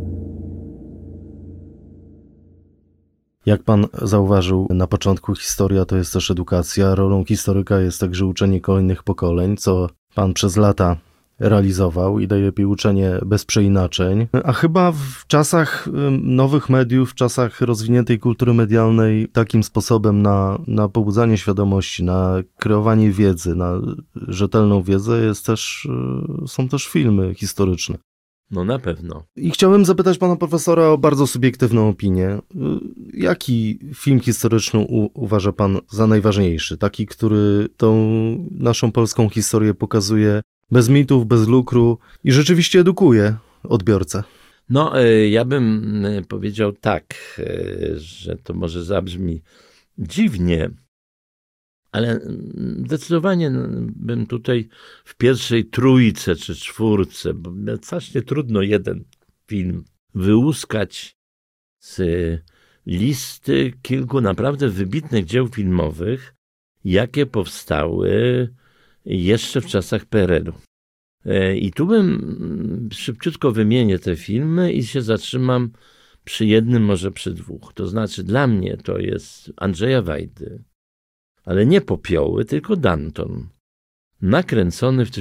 Jak pan zauważył na początku, historia to jest też edukacja. Rolą historyka jest także uczenie kolejnych pokoleń, co pan przez lata realizował, i najlepiej uczenie bez przeinaczeń. A chyba w czasach nowych mediów, w czasach rozwiniętej kultury medialnej, takim sposobem na pobudzanie świadomości, na kreowanie wiedzy, na rzetelną wiedzę są też filmy historyczne. No na pewno. I chciałem zapytać pana profesora o bardzo subiektywną opinię. Jaki film historyczny uważa pan za najważniejszy? Taki, który tą naszą polską historię pokazuje bez mitów, bez lukru i rzeczywiście edukuje odbiorcę? No, ja bym powiedział tak, że to może zabrzmi dziwnie, ale zdecydowanie bym tutaj w pierwszej trójce czy czwórce, bo strasznie trudno jeden film wyłuskać z listy kilku naprawdę wybitnych dzieł filmowych, jakie powstały jeszcze w czasach PRL-u. I tu bym szybciutko wymienię te filmy i się zatrzymam przy jednym, może przy dwóch. To znaczy dla mnie to jest Andrzeja Wajdy, ale nie Popioły, tylko Danton. Nakręcony w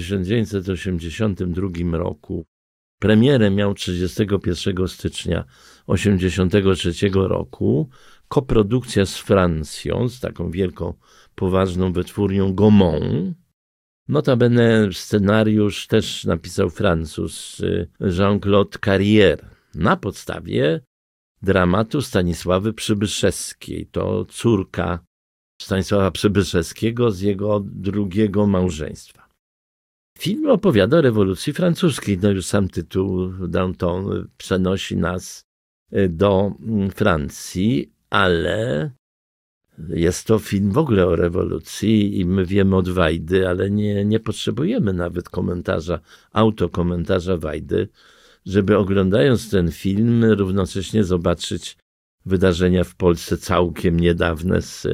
1982 roku. Premierę miał 31 stycznia 1983 roku. Koprodukcja z Francją, z taką wielką, poważną wytwórnią Gaumont. Notabene scenariusz też napisał Francuz Jean-Claude Carrière na podstawie dramatu Stanisławy Przybyszewskiej. To córka Stanisława Przybyszewskiego z jego drugiego małżeństwa. Film opowiada o rewolucji francuskiej. No już sam tytuł Danton przenosi nas do Francji, ale jest to film w ogóle o rewolucji i my wiemy od Wajdy, ale nie potrzebujemy nawet autokomentarza Wajdy, żeby oglądając ten film równocześnie zobaczyć wydarzenia w Polsce całkiem niedawne z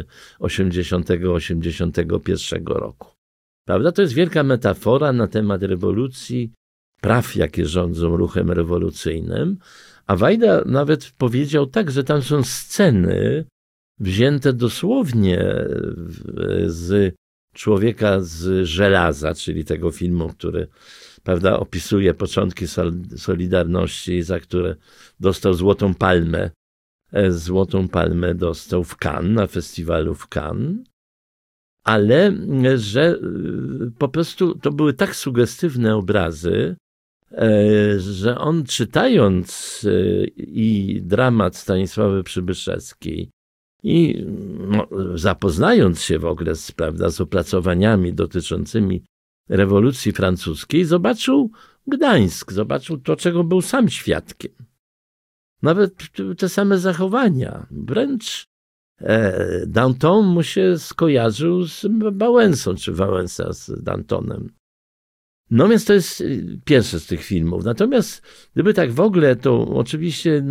80-81 roku. Prawda? To jest wielka metafora na temat rewolucji, praw, jakie rządzą ruchem rewolucyjnym, a Wajda nawet powiedział tak, że tam są sceny wzięte dosłownie z Człowieka z żelaza, czyli tego filmu, który, prawda, opisuje początki Solidarności, za które dostał Złotą Palmę. Złotą Palmę dostał w Cannes, na festiwalu w Cannes, ale że po prostu to były tak sugestywne obrazy, że on czytając i dramat Stanisławy Przybyszewskiej i zapoznając się w ogóle z opracowaniami dotyczącymi rewolucji francuskiej, zobaczył Gdańsk, zobaczył to, czego był sam świadkiem. Nawet te same zachowania. Wręcz Danton mu się skojarzył z Wałęsą, czy Wałęsa z Dantonem. No więc to jest pierwszy z tych filmów. Natomiast gdyby tak w ogóle, to oczywiście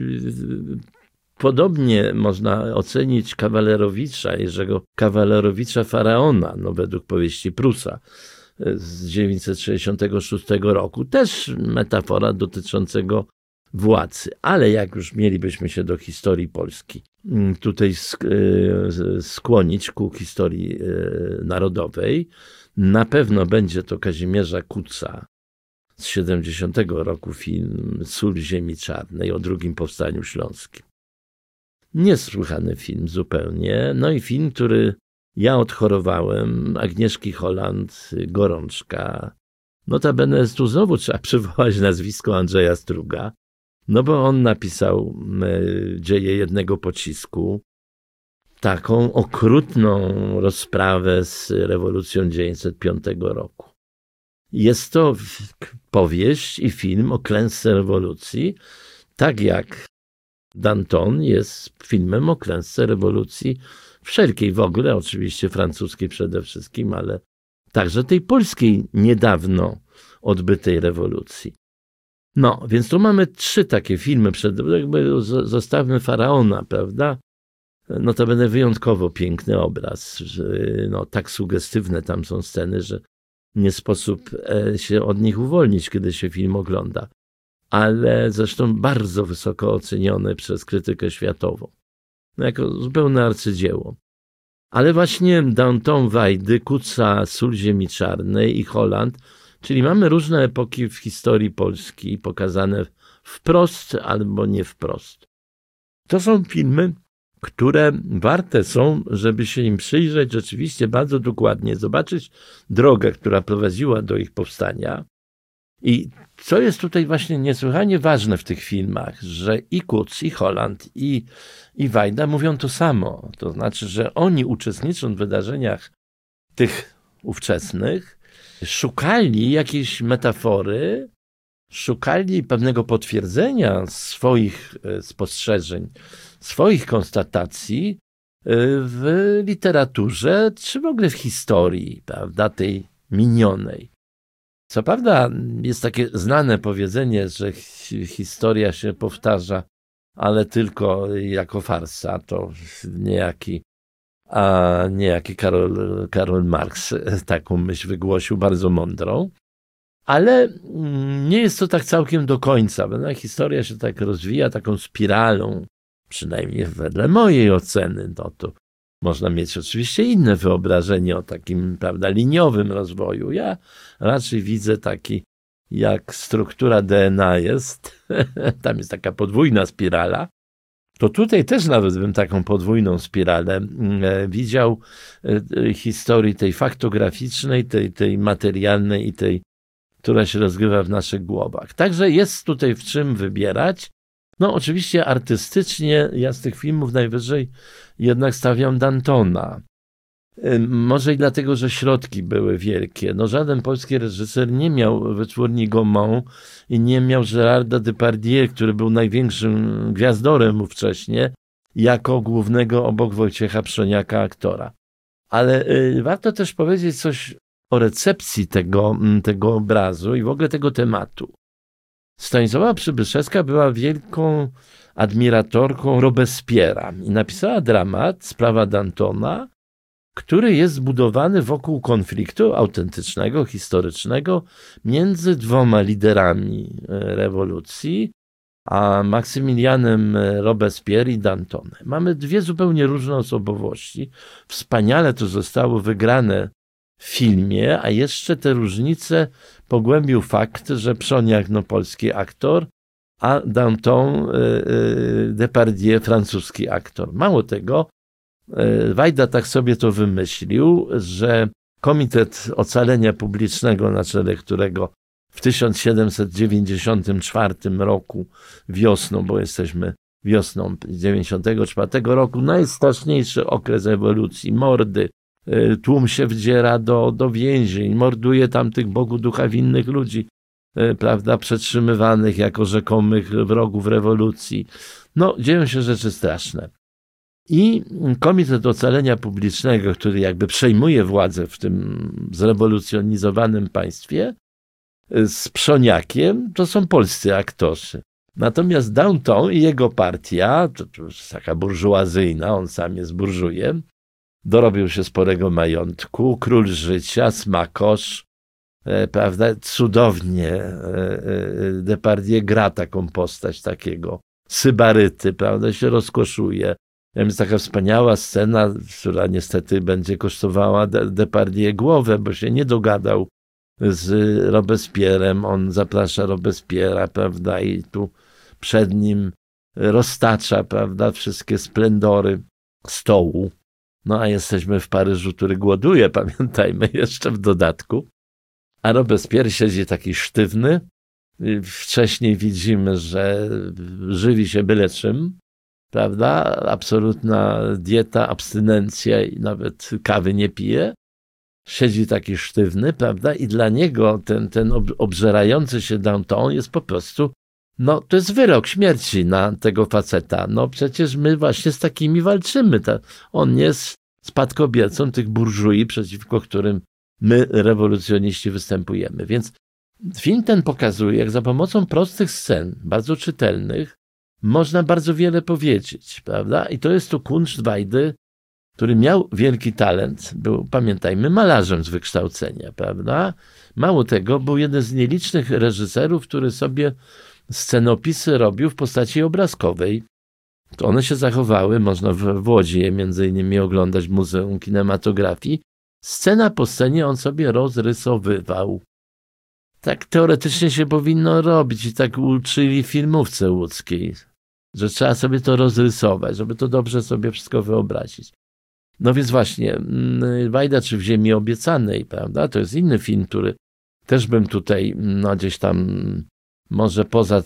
podobnie można ocenić Kawalerowicza, Jerzego Kawalerowicza Faraona, według powieści Prusa z 966 roku. Też metafora dotyczącego władcy. Ale jak już mielibyśmy się do historii Polski tutaj skłonić ku historii narodowej, na pewno będzie to Kazimierza Kutza z 70 roku film Sól ziemi czarnej o drugim powstaniu śląskim. Niesłychany film zupełnie. No i film, który ja odchorowałem, Agnieszki Holland, Gorączka. Notabene tu znowu trzeba przywołać nazwisko Andrzeja Struga, bo on napisał Dzieje jednego pocisku, taką okrutną rozprawę z rewolucją 1905 roku. Jest to powieść i film o klęsce rewolucji, tak jak Danton jest filmem o klęsce rewolucji wszelkiej w ogóle, oczywiście francuskiej przede wszystkim, ale także tej polskiej niedawno odbytej rewolucji. No, więc tu mamy 3 takie filmy, zostawmy Faraona, prawda? To będzie wyjątkowo piękny obraz, tak sugestywne tam są sceny, że nie sposób się od nich uwolnić, kiedy się film ogląda. Ale zresztą bardzo wysoko ocenione przez krytykę światową. Jako zupełne arcydzieło. Ale właśnie Danton, Wajdy, Kutza, Sól ziemi czarnej i Holland, czyli mamy różne epoki w historii Polski pokazane wprost albo nie wprost. To są filmy, które warte są, żeby się im przyjrzeć rzeczywiście bardzo dokładnie, zobaczyć drogę, która prowadziła do ich powstania. I co jest tutaj właśnie niesłychanie ważne w tych filmach, że i Kutz, i Holland, i Wajda mówią to samo. To znaczy, że oni uczestnicząc w wydarzeniach tych ówczesnych, szukali jakiejś metafory, szukali pewnego potwierdzenia swoich spostrzeżeń, swoich konstatacji w literaturze, czy w ogóle w historii, prawda, tej minionej. Co prawda jest takie znane powiedzenie, że historia się powtarza, ale tylko jako farsa. To niejaki Karol Marx taką myśl wygłosił, bardzo mądrą. Ale nie jest to tak całkiem do końca. Historia się tak rozwija taką spiralą, przynajmniej wedle mojej oceny. To można mieć oczywiście inne wyobrażenie o takim, prawda, liniowym rozwoju. Ja raczej widzę taki, jak struktura DNA jest, tam jest taka podwójna spirala, to tutaj też nawet bym taką podwójną spiralę widział historii tej faktograficznej, tej materialnej i tej, która się rozgrywa w naszych głowach. Także jest tutaj w czym wybierać. Oczywiście artystycznie ja z tych filmów najwyżej jednak stawiam Dantona. Może i dlatego, że środki były wielkie. Żaden polski reżyser nie miał wytwórni Gaumont i nie miał Gérarda Depardieu, który był największym gwiazdorem ówcześnie, jako głównego obok Wojciecha Przoniaka aktora. Ale warto też powiedzieć coś o recepcji tego obrazu i w ogóle tego tematu. Stanisława Przybyszewska była wielką admiratorką Robespiera i napisała dramat Sprawa Dantona, który jest zbudowany wokół konfliktu autentycznego, historycznego między 2 liderami rewolucji, a Maksymilianem Robespierre i Dantonem. Mamy 2 zupełnie różne osobowości. Wspaniale to zostało wygrane w filmie, a jeszcze te różnice pogłębił fakt, że Przoniak polski aktor, a Danton Depardieu francuski aktor. Mało tego, Wajda tak sobie to wymyślił, że Komitet Ocalenia Publicznego, na czele którego w 1794 roku wiosną, bo jesteśmy wiosną 1994 roku, najstraszniejszy okres ewolucji, mordy, tłum się wdziera do więzień, morduje tam tych Bogu ducha winnych ludzi, prawda, przetrzymywanych jako rzekomych wrogów rewolucji. No, dzieją się rzeczy straszne. I Komitet Ocalenia Publicznego, który jakby przejmuje władzę w tym zrewolucjonizowanym państwie, z Przoniakiem, to są polscy aktorzy. Natomiast Danton i jego partia, to jest taka burżuazyjna, on sam jest burżujem, dorobił się sporego majątku, król życia, smakosz, prawda, cudownie Depardieu gra taką postać takiego sybaryty, prawda, się rozkoszuje. Jest taka wspaniała scena, która niestety będzie kosztowała Depardieu głowę, bo się nie dogadał z Robespierrem. On zaprasza Robespierra, prawda, i tu przed nim roztacza, prawda, wszystkie splendory stołu. No a jesteśmy w Paryżu, który głoduje, pamiętajmy, jeszcze w dodatku. A Robespierre siedzi taki sztywny. Wcześniej widzimy, że żywi się byle czym, prawda? Absolutna dieta, abstynencja i nawet kawy nie pije. Siedzi taki sztywny, prawda? I dla niego ten obżerający się Danton jest po prostu, no to jest wyrok śmierci na tego faceta. No przecież my właśnie z takimi walczymy. On jest spadkobiercą tych burżui, przeciwko którym my, rewolucjoniści, występujemy. Więc film ten pokazuje, jak za pomocą prostych scen, bardzo czytelnych, można bardzo wiele powiedzieć, prawda? I to jest tu kunszt Wajdy, który miał wielki talent, był, pamiętajmy, malarzem z wykształcenia, prawda? Mało tego, był jeden z nielicznych reżyserów, który sobie scenopisy robił w postaci obrazkowej. To one się zachowały, można w Łodzi je między innymi oglądać w Muzeum Kinematografii. Scena po scenie on sobie rozrysowywał. Tak teoretycznie się powinno robić i tak uczyli w filmówce łódzkiej, że trzeba sobie to rozrysować, żeby to dobrze sobie wszystko wyobrazić. No więc właśnie, Wajda czy w Ziemi Obiecanej, prawda, to jest inny film, który też bym tutaj no, gdzieś tam może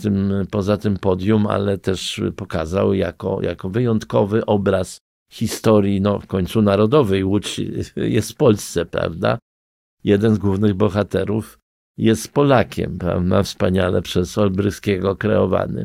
poza tym podium, ale też pokazał jako wyjątkowy obraz historii, no w końcu narodowej. Łódź jest w Polsce, prawda? Jeden z głównych bohaterów jest Polakiem, prawda? Wspaniale przez Olbrychskiego kreowany.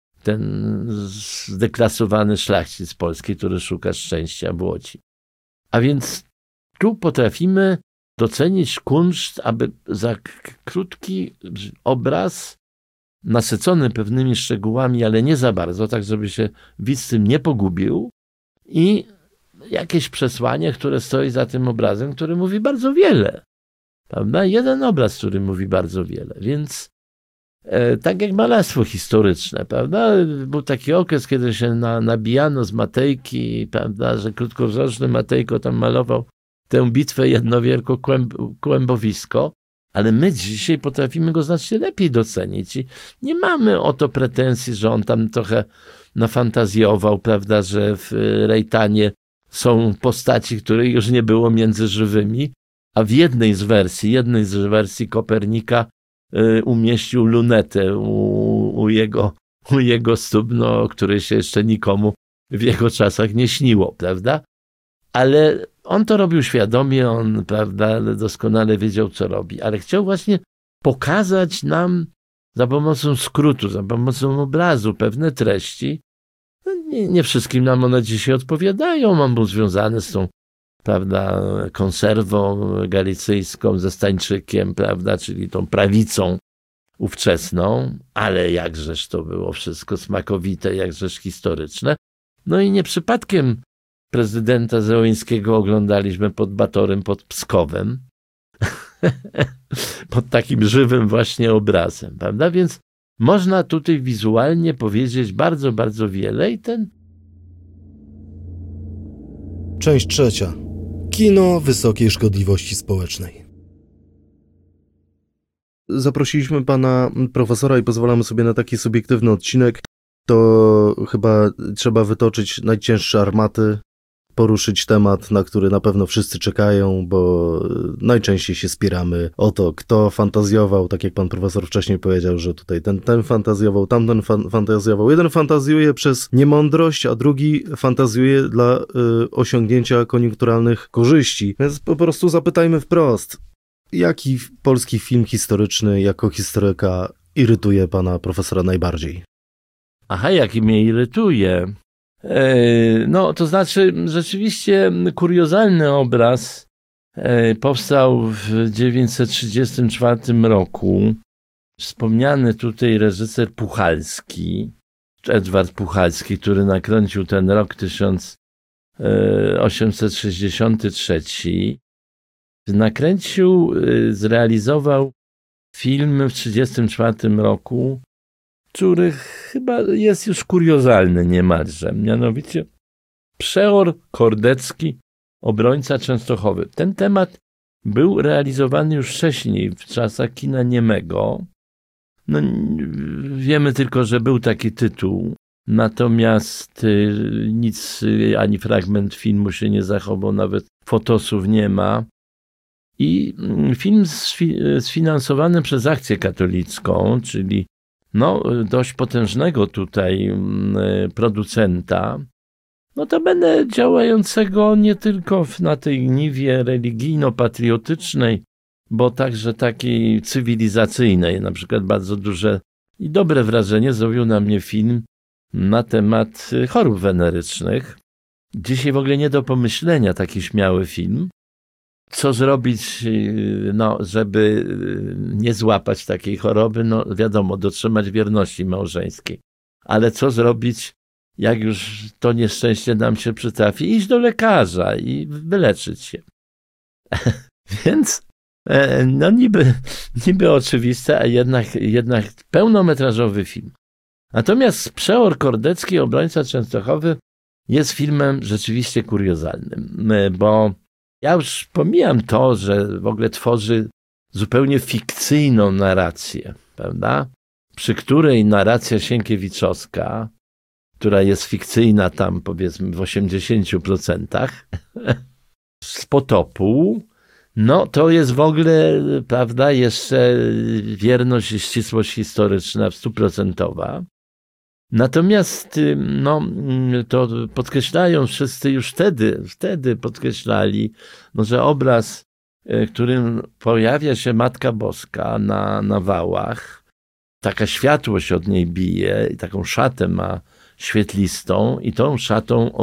Ten zdeklasowany szlachcic polski, który szuka szczęścia w Łodzi. A więc tu potrafimy docenić kunszt, aby za krótki obraz, nasycony pewnymi szczegółami, ale nie za bardzo, tak żeby się widz tym nie pogubił, i jakieś przesłanie, które stoi za tym obrazem, który mówi bardzo wiele. Prawda? Jeden obraz, który mówi bardzo wiele. Więc tak jak malarstwo historyczne, prawda? Był taki okres, kiedy się nabijano z Matejki, prawda, że krótkowzroczny Matejko tam malował tę bitwę jedno wielko kłębowisko, ale my dzisiaj potrafimy go znacznie lepiej docenić i nie mamy o to pretensji, że on tam trochę nafantazjował, prawda, że w Rejtanie są postaci, których już nie było między żywymi, a w jednej z wersji Kopernika umieścił lunetę u jego stóp, no, który się jeszcze nikomu w jego czasach nie śniło, prawda? Ale on to robił świadomie, on, prawda, doskonale wiedział, co robi, ale chciał właśnie pokazać nam za pomocą skrótu, za pomocą obrazu pewne treści. No, nie wszystkim nam one dzisiaj odpowiadają, on był związany z tą, prawda, konserwą galicyjską, ze Stańczykiem, prawda, czyli tą prawicą ówczesną, ale jakżeż to było wszystko smakowite, jakżeż historyczne. No i nie przypadkiem prezydenta Zełońskiego oglądaliśmy pod Batorym, pod Pskowem, pod takim żywym właśnie obrazem, prawda? Więc można tutaj wizualnie powiedzieć bardzo, bardzo wiele i Część trzecia. Kino wysokiej szkodliwości społecznej. Zaprosiliśmy pana profesora i pozwalamy sobie na taki subiektywny odcinek. To chyba trzeba wytoczyć najcięższe armaty, poruszyć temat, na który na pewno wszyscy czekają, bo najczęściej się spieramy o to, kto fantazjował, tak jak pan profesor wcześniej powiedział, że tutaj ten fantazjował, tamten fantazjował. Jeden fantazjuje przez niemądrość, a drugi fantazjuje dla osiągnięcia koniunkturalnych korzyści. Więc po prostu zapytajmy wprost, Jaki polski film historyczny jako historyka irytuje pana profesora najbardziej? Aha, jaki mnie irytuje. No, to znaczy rzeczywiście kuriozalny obraz powstał w 1934 roku. Wspomniany tutaj reżyser Puchalski, Edward Puchalski, który nakręcił ten rok 1863, zrealizował film w 1934 roku, który chyba jest już kuriozalny niemalże, mianowicie Przeor Kordecki, obrońca Częstochowy. Ten temat był realizowany już wcześniej, w czasach kina niemego. No, wiemy tylko, że był taki tytuł, natomiast nic, ani fragment filmu się nie zachował, nawet fotosów nie ma. I film sfinansowany przez Akcję Katolicką, czyli dość potężnego tutaj producenta, notabene działającego nie tylko na tej niwie religijno-patriotycznej, bo także takiej cywilizacyjnej. Na przykład bardzo duże i dobre wrażenie zrobił na mnie film na temat chorób wenerycznych. Dzisiaj w ogóle nie do pomyślenia taki śmiały film. Co zrobić, żeby nie złapać takiej choroby? No wiadomo, dotrzymać wierności małżeńskiej. Ale co zrobić, jak już to nieszczęście nam się przytrafi? Iść do lekarza i wyleczyć się. Więc niby oczywiste, a jednak pełnometrażowy film. Natomiast Przeor Kordecki, obrońca Częstochowy, jest filmem rzeczywiście kuriozalnym, bo ja już pomijam to, że w ogóle tworzy zupełnie fikcyjną narrację, prawda? Przy której narracja sienkiewiczowska, która jest fikcyjna tam powiedzmy w 80%, z potopu, to jest w ogóle, prawda, jeszcze wierność i ścisłość historyczna 100%. Natomiast to podkreślają wszyscy już wtedy podkreślali, że obraz, w którym pojawia się Matka Boska na wałach, taka światłość od niej bije i taką szatę ma świetlistą i tą szatą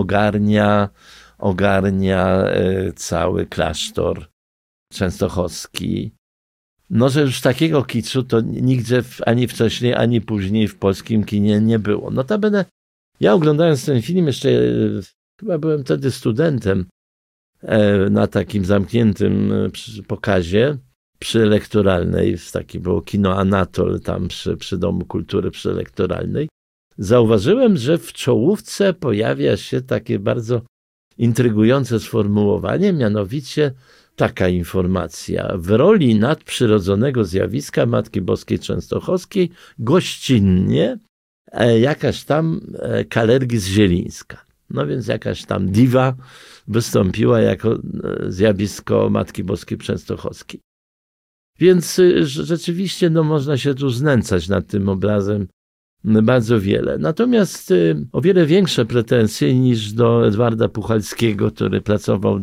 ogarnia cały klasztor częstochowski. Że już takiego kiczu to nigdzie ani wcześniej, ani później w polskim kinie nie było. Notabene ja oglądając ten film jeszcze, chyba byłem wtedy studentem na takim zamkniętym pokazie przylektoralnej, takie było kino Anatol tam przy Domu Kultury przylektoralnej. Zauważyłem, że w czołówce pojawia się takie bardzo intrygujące sformułowanie, mianowicie taka informacja. W roli nadprzyrodzonego zjawiska Matki Boskiej Częstochowskiej gościnnie jakaś tam Kalergis-Zielińska. Więc jakaś tam diwa wystąpiła jako zjawisko Matki Boskiej Częstochowskiej. Więc rzeczywiście można się tu znęcać nad tym obrazem bardzo wiele. Natomiast o wiele większe pretensje niż do Edwarda Puchalskiego, który pracował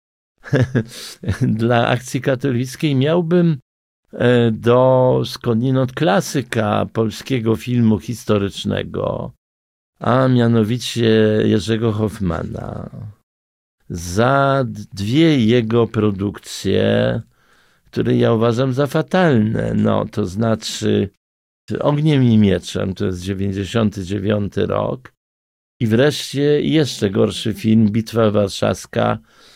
dla Akcji Katolickiej, miałbym do skądinąd klasyka polskiego filmu historycznego, a mianowicie Jerzego Hoffmana. Za dwie jego produkcje, które ja uważam za fatalne, to znaczy Ogniem i mieczem, to jest 99 rok, i wreszcie jeszcze gorszy film, Bitwa Warszawska,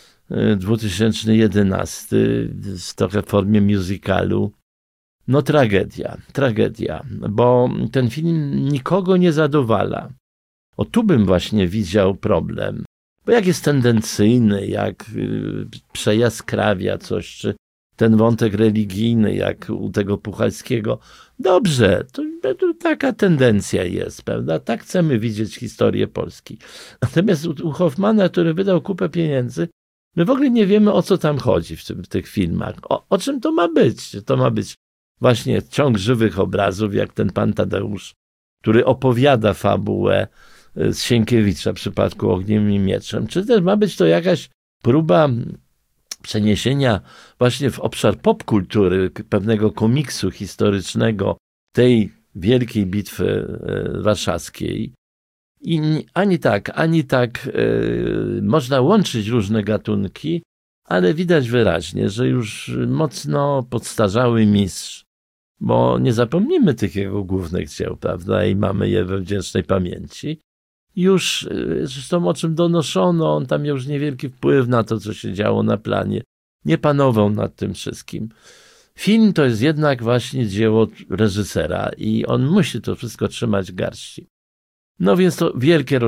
2011, w trochę formie musicalu. Tragedia, bo ten film nikogo nie zadowala. Tu bym właśnie widział problem, bo jak jest tendencyjny, jak przejaskrawia coś, czy ten wątek religijny, jak u tego Puchalskiego, dobrze, to taka tendencja jest, prawda? Tak chcemy widzieć historię Polski. Natomiast u Hoffmana, który wydał kupę pieniędzy, my w ogóle nie wiemy, o co tam chodzi w tych filmach. O czym to ma być? To ma być właśnie ciąg żywych obrazów, jak ten pan Tadeusz, który opowiada fabułę z Sienkiewicza w przypadku Ogniem i mieczem. Czy też ma być to jakaś próba przeniesienia właśnie w obszar popkultury, pewnego komiksu historycznego tej wielkiej bitwy warszawskiej. I ani tak można łączyć różne gatunki, ale widać wyraźnie, że już mocno podstarzały mistrz, bo nie zapomnimy tych jego głównych dzieł, prawda, i mamy je we wdzięcznej pamięci. Już, zresztą o czym donoszono, on tam miał już niewielki wpływ na to, co się działo na planie. Nie panował nad tym wszystkim. Film to jest jednak właśnie dzieło reżysera i on musi to wszystko trzymać w garści. No więc to wielkie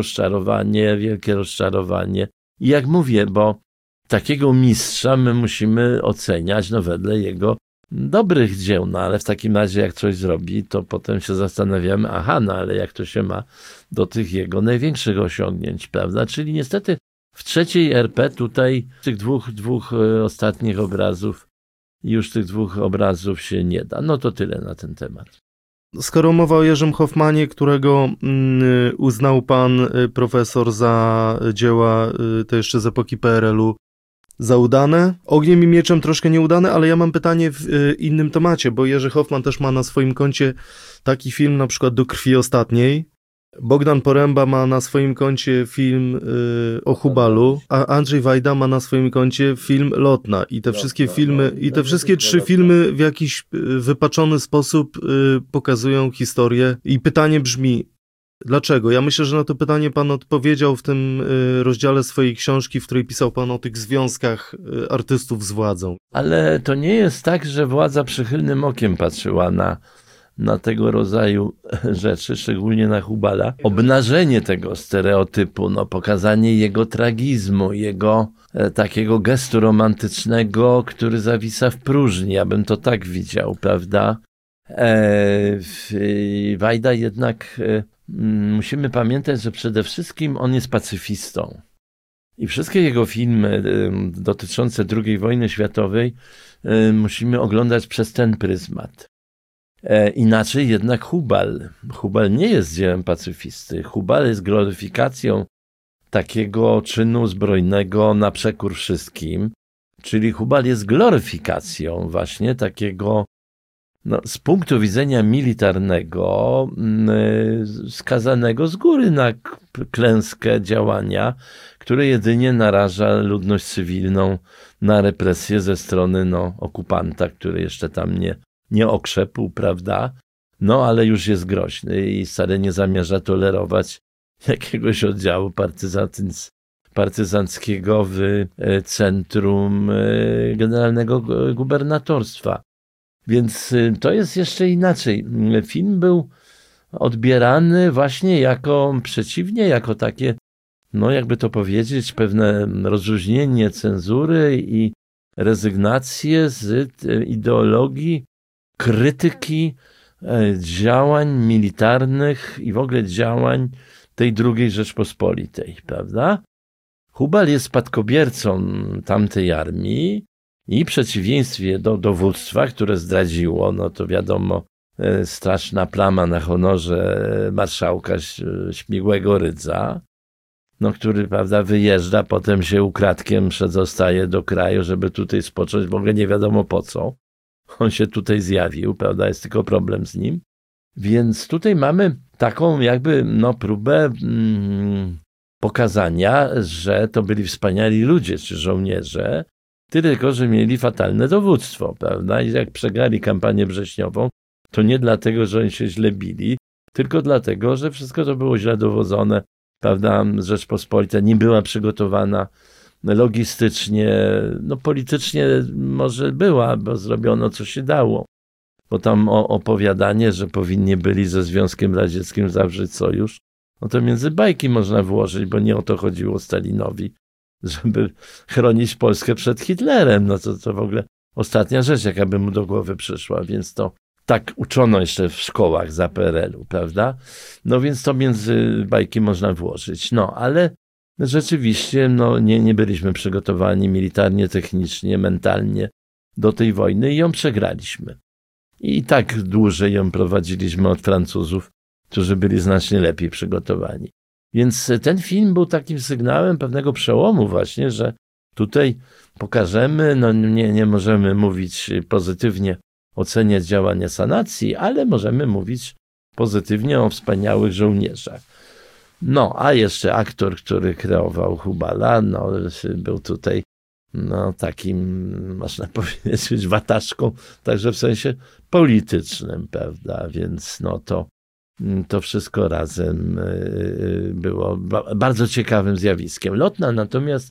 rozczarowanie. I jak mówię, bo takiego mistrza my musimy oceniać wedle jego dobrych dzieł, ale w takim razie jak coś zrobi, to potem się zastanawiamy, ale jak to się ma do tych jego największych osiągnięć, prawda? Czyli niestety w trzeciej RP tutaj tych dwóch ostatnich obrazów, już tych dwóch obrazów się nie da. No to tyle na ten temat. Skoro mowa o Jerzym Hoffmanie, którego uznał pan profesor za dzieła to jeszcze z epoki PRL-u za udane, Ogniem i mieczem troszkę nieudane, ale ja mam pytanie w innym temacie, bo Jerzy Hoffman też ma na swoim koncie taki film na przykład Do krwi ostatniej. Bogdan Poręba ma na swoim koncie film o Hubalu, a Andrzej Wajda ma na swoim koncie film Lotna. I te wszystkie filmy, i te wszystkie trzy filmy w jakiś wypaczony sposób pokazują historię. I pytanie brzmi, dlaczego? Ja myślę, że na to pytanie pan odpowiedział w tym rozdziale swojej książki, w której pisał pan o tych związkach artystów z władzą. Ale to nie jest tak, że władza przychylnym okiem patrzyła na tego rodzaju rzeczy, szczególnie na Hubala. Obnażenie tego stereotypu, pokazanie jego tragizmu, jego takiego gestu romantycznego, który zawisa w próżni. Ja bym to tak widział, prawda? Wajda jednak musimy pamiętać, że przede wszystkim on jest pacyfistą. I wszystkie jego filmy dotyczące II wojny światowej musimy oglądać przez ten pryzmat. Inaczej jednak Hubal nie jest dziełem pacyfisty. Hubal jest gloryfikacją takiego czynu zbrojnego na przekór wszystkim, czyli Hubal jest gloryfikacją właśnie takiego z punktu widzenia militarnego skazanego z góry na klęskę działania, które jedynie naraża ludność cywilną na represję ze strony okupanta, który jeszcze tam nie okrzepł, prawda? Ale już jest groźny i wcale nie zamierza tolerować jakiegoś oddziału partyzanckiego w centrum generalnego gubernatorstwa. Więc to jest jeszcze inaczej. Film był odbierany właśnie jako takie, jakby to powiedzieć, pewne rozróżnienie cenzury i rezygnację z ideologii krytyki działań militarnych i w ogóle działań tej II Rzeczpospolitej, prawda? Hubal jest spadkobiercą tamtej armii i w przeciwieństwie do dowództwa, które zdradziło, to wiadomo, straszna plama na honorze marszałka Śmigłego Rydza, który, prawda, wyjeżdża, potem się ukradkiem przedostaje do kraju, żeby tutaj spocząć, w ogóle nie wiadomo po co. On się tutaj zjawił, prawda, jest tylko problem z nim. Więc tutaj mamy taką jakby próbę pokazania, że to byli wspaniali ludzie, czy żołnierze, tylko że mieli fatalne dowództwo, prawda? I jak przegrali kampanię wrześniową, to nie dlatego, że oni się źle bili, tylko dlatego, że wszystko to było źle dowodzone, prawda? Rzeczpospolita nie była przygotowana logistycznie, politycznie może była, bo zrobiono co się dało. Bo tam opowiadanie, że powinni byli ze Związkiem Radzieckim zawrzeć sojusz, to między bajki można włożyć, bo nie o to chodziło Stalinowi, żeby chronić Polskę przed Hitlerem. To w ogóle ostatnia rzecz, jaka by mu do głowy przyszła, więc to tak uczono jeszcze w szkołach za PRL-u, prawda? Więc to między bajki można włożyć. Ale rzeczywiście nie byliśmy przygotowani militarnie, technicznie, mentalnie do tej wojny i ją przegraliśmy. I tak dłużej ją prowadziliśmy od Francuzów, którzy byli znacznie lepiej przygotowani. Więc ten film był takim sygnałem pewnego przełomu właśnie, że Tutaj pokażemy, no nie możemy mówić pozytywnie, oceniać działania sanacji, ale możemy mówić pozytywnie o wspaniałych żołnierzach. No, a jeszcze aktor, który kreował Hubala, no, był tutaj takim, można powiedzieć, wataszką, także w sensie politycznym, prawda, więc to wszystko razem było bardzo ciekawym zjawiskiem. Lotna natomiast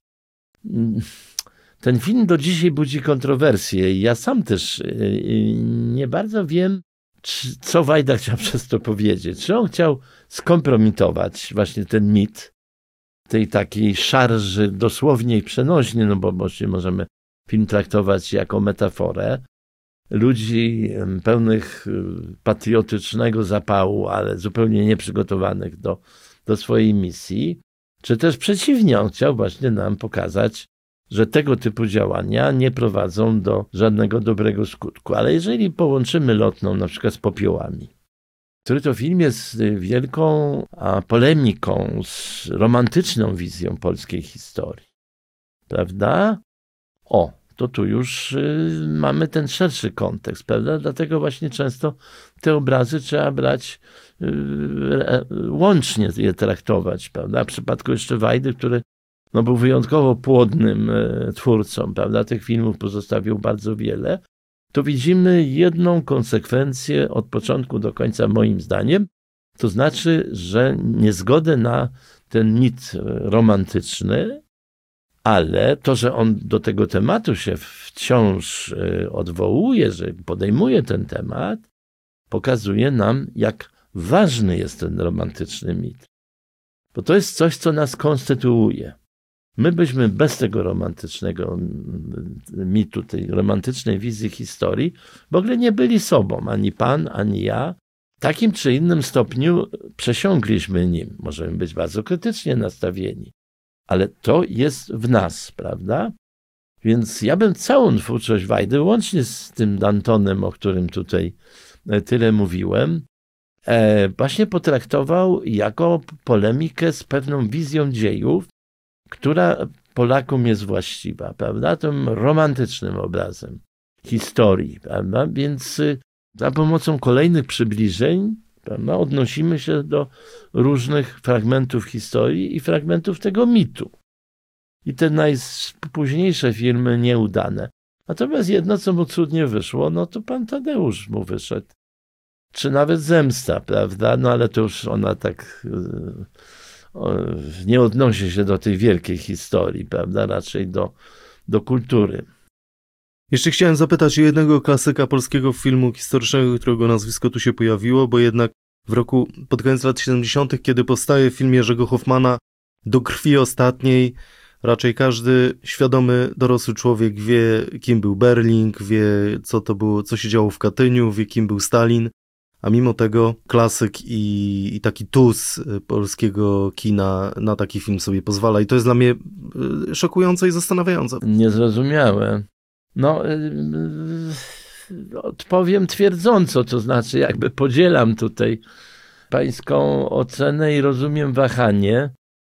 ten film do dzisiaj budzi kontrowersje i ja sam też nie bardzo wiem, co Wajda chciał przez to powiedzieć. Czy on chciał skompromitować właśnie ten mit tej takiej szarży dosłownie i przenośnie, no bo możemy film traktować jako metaforę, ludzi pełnych patriotycznego zapału, ale zupełnie nieprzygotowanych do swojej misji, czy też przeciwnie, on chciał właśnie nam pokazać, że tego typu działania nie prowadzą do żadnego dobrego skutku. Ale jeżeli połączymy Lotną na przykład z Popiołami, który to film jest wielką polemiką z romantyczną wizją polskiej historii, prawda? To tu już mamy ten szerszy kontekst, prawda? Dlatego właśnie często te obrazy trzeba brać, łącznie je traktować, prawda? W przypadku jeszcze Wajdy, który był wyjątkowo płodnym twórcą, prawda? Tych filmów pozostawił bardzo wiele. To widzimy jedną konsekwencję od początku do końca, moim zdaniem, to znaczy, że niezgodę na ten mit romantyczny, ale to, że on do tego tematu się wciąż odwołuje, że podejmuje ten temat, pokazuje nam, jak ważny jest ten romantyczny mit. Bo to jest coś, co nas konstytuuje. My byśmy bez tego romantycznego mitu, tej romantycznej wizji historii w ogóle nie byli sobą, ani pan, ani ja. W takim czy innym stopniu przesiągliśmy nim. Możemy być bardzo krytycznie nastawieni, ale to jest w nas, prawda? Więc ja bym całą twórczość Wajdy, łącznie z tym Dantonem, o którym tutaj tyle mówiłem, właśnie potraktował jako polemikę z pewną wizją dziejów, która Polakom jest właściwa, prawda? Tym romantycznym obrazem historii, prawda? Więc za pomocą kolejnych przybliżeń, prawda, odnosimy się do różnych fragmentów historii i fragmentów tego mitu. I te najpóźniejsze filmy nieudane. Natomiast jedno, co mu cudnie wyszło, to Pan Tadeusz mu wyszedł. Czy nawet Zemsta, prawda? Ale to już ona tak nie odnosi się do tej wielkiej historii, prawda? Raczej do kultury. Jeszcze chciałem zapytać o jednego klasyka polskiego filmu historycznego, którego nazwisko tu się pojawiło, bo jednak pod koniec lat 70., kiedy powstaje film Jerzego Hoffmana Do krwi ostatniej, raczej każdy świadomy dorosły człowiek wie, kim był Berling, wie, co to było, co się działo w Katyniu, wie, kim był Stalin, a mimo tego klasyk i taki tus polskiego kina na taki film sobie pozwala. I to jest dla mnie szokujące i zastanawiające. Niezrozumiałe. Odpowiem twierdząco, to znaczy jakby podzielam tutaj pańską ocenę i rozumiem wahanie.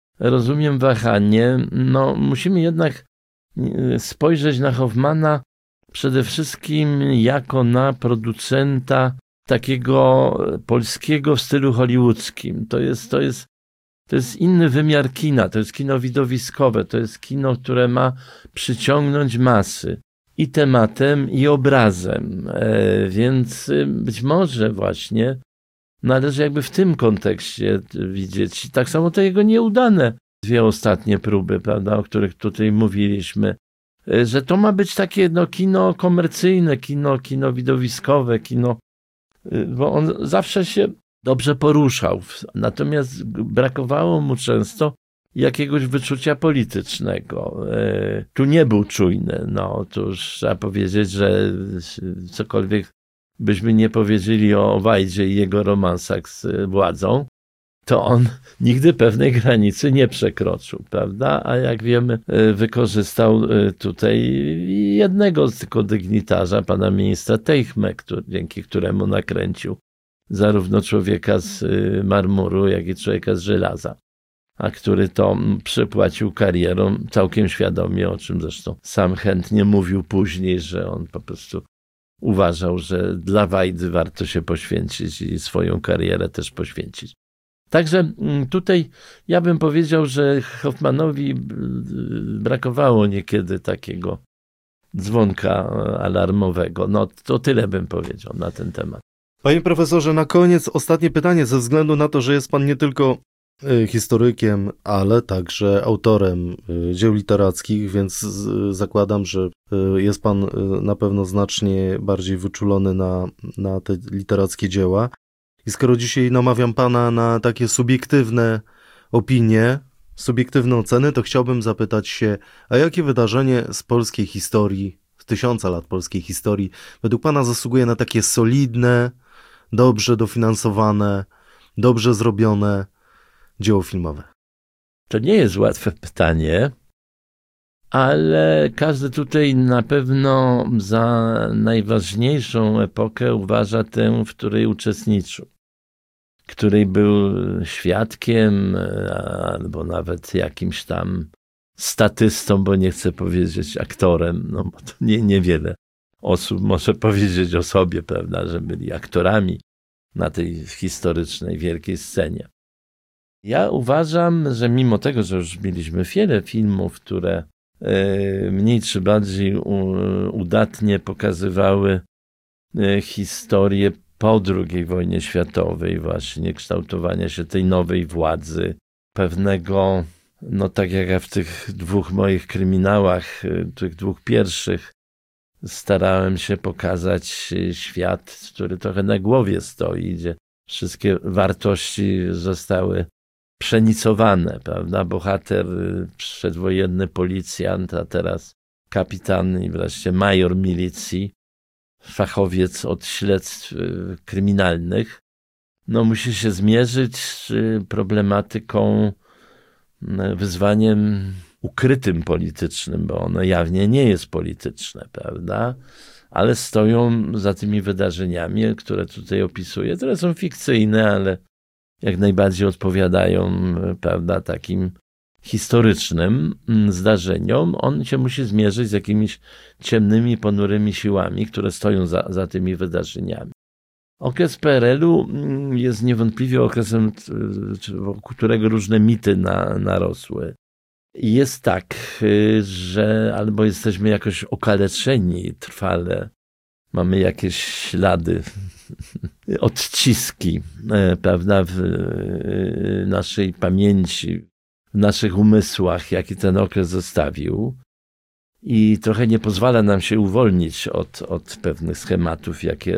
Musimy jednak spojrzeć na Hoffmana przede wszystkim jako na producenta takiego polskiego w stylu hollywoodzkim. To jest inny wymiar kina, to jest kino widowiskowe, to jest kino, które ma przyciągnąć masy i tematem, i obrazem. Więc być może właśnie należy jakby w tym kontekście widzieć. Tak samo te jego nieudane dwie ostatnie próby, prawda, o których tutaj mówiliśmy, że to ma być takie kino komercyjne, kino widowiskowe, bo on zawsze się dobrze poruszał, natomiast brakowało mu często jakiegoś wyczucia politycznego. Tu nie był czujny. To już trzeba powiedzieć, że cokolwiek byśmy nie powiedzieli o Wajdzie i jego romansach z władzą, to on nigdy pewnej granicy nie przekroczył, prawda? A jak wiemy, wykorzystał tutaj jednego tylko dygnitarza, pana ministra Teichmę, dzięki któremu nakręcił zarówno Człowieka z marmuru, jak i Człowieka z żelaza. a który to przypłacił karierą całkiem świadomie, o czym zresztą sam chętnie mówił później, że on po prostu uważał, że dla Wajdy warto się poświęcić i swoją karierę też poświęcić. Także tutaj ja bym powiedział, że Hoffmanowi brakowało niekiedy takiego dzwonka alarmowego. No to tyle bym powiedział na ten temat. Panie profesorze, na koniec ostatnie pytanie, ze względu na to, że jest pan nie tylko historykiem, ale także autorem dzieł literackich, więc zakładam, że jest pan na pewno znacznie bardziej wyczulony na te literackie dzieła. I skoro dzisiaj namawiam pana na takie subiektywne opinie, subiektywne oceny, to chciałbym zapytać się, a jakie wydarzenie z polskiej historii, z 1000 lat polskiej historii, według pana zasługuje na takie solidne, dobrze dofinansowane, dobrze zrobione dzieło filmowe? To nie jest łatwe pytanie, ale każdy tutaj na pewno za najważniejszą epokę uważa tę, w której uczestniczył, której był świadkiem albo nawet jakimś tam statystą, bo nie chcę powiedzieć aktorem, no bo to niewiele osób może powiedzieć o sobie, prawda, że byli aktorami na tej historycznej, wielkiej scenie. Ja uważam, że mimo tego, że już mieliśmy wiele filmów, które mniej czy bardziej udatnie pokazywały historię po II wojnie światowej, właśnie kształtowania się tej nowej władzy, pewnego, no tak jak ja w tych dwóch moich kryminałach, tych dwóch pierwszych, starałem się pokazać świat, który trochę na głowie stoi, gdzie wszystkie wartości zostały przenicowane, prawda? Bohater, przedwojenny policjant, a teraz kapitan i wreszcie major milicji, fachowiec od śledztw kryminalnych, no musi się zmierzyć z problematyką, wyzwaniem ukrytym politycznym, bo ono jawnie nie jest polityczne, prawda? Ale stoją za tymi wydarzeniami, które tutaj opisuję, które są fikcyjne, ale jak najbardziej odpowiadają, prawda, takim historycznym zdarzeniom. On się musi zmierzyć z jakimiś ciemnymi, ponurymi siłami, które stoją za tymi wydarzeniami. Okres PRL-u jest niewątpliwie okresem, wokół którego różne mity narosły. I jest tak, że albo jesteśmy jakoś okaleczeni trwale, mamy jakieś ślady, odciski, prawda, w naszej pamięci, w naszych umysłach, jaki ten okres zostawił. I trochę nie pozwala nam się uwolnić od pewnych schematów, jakie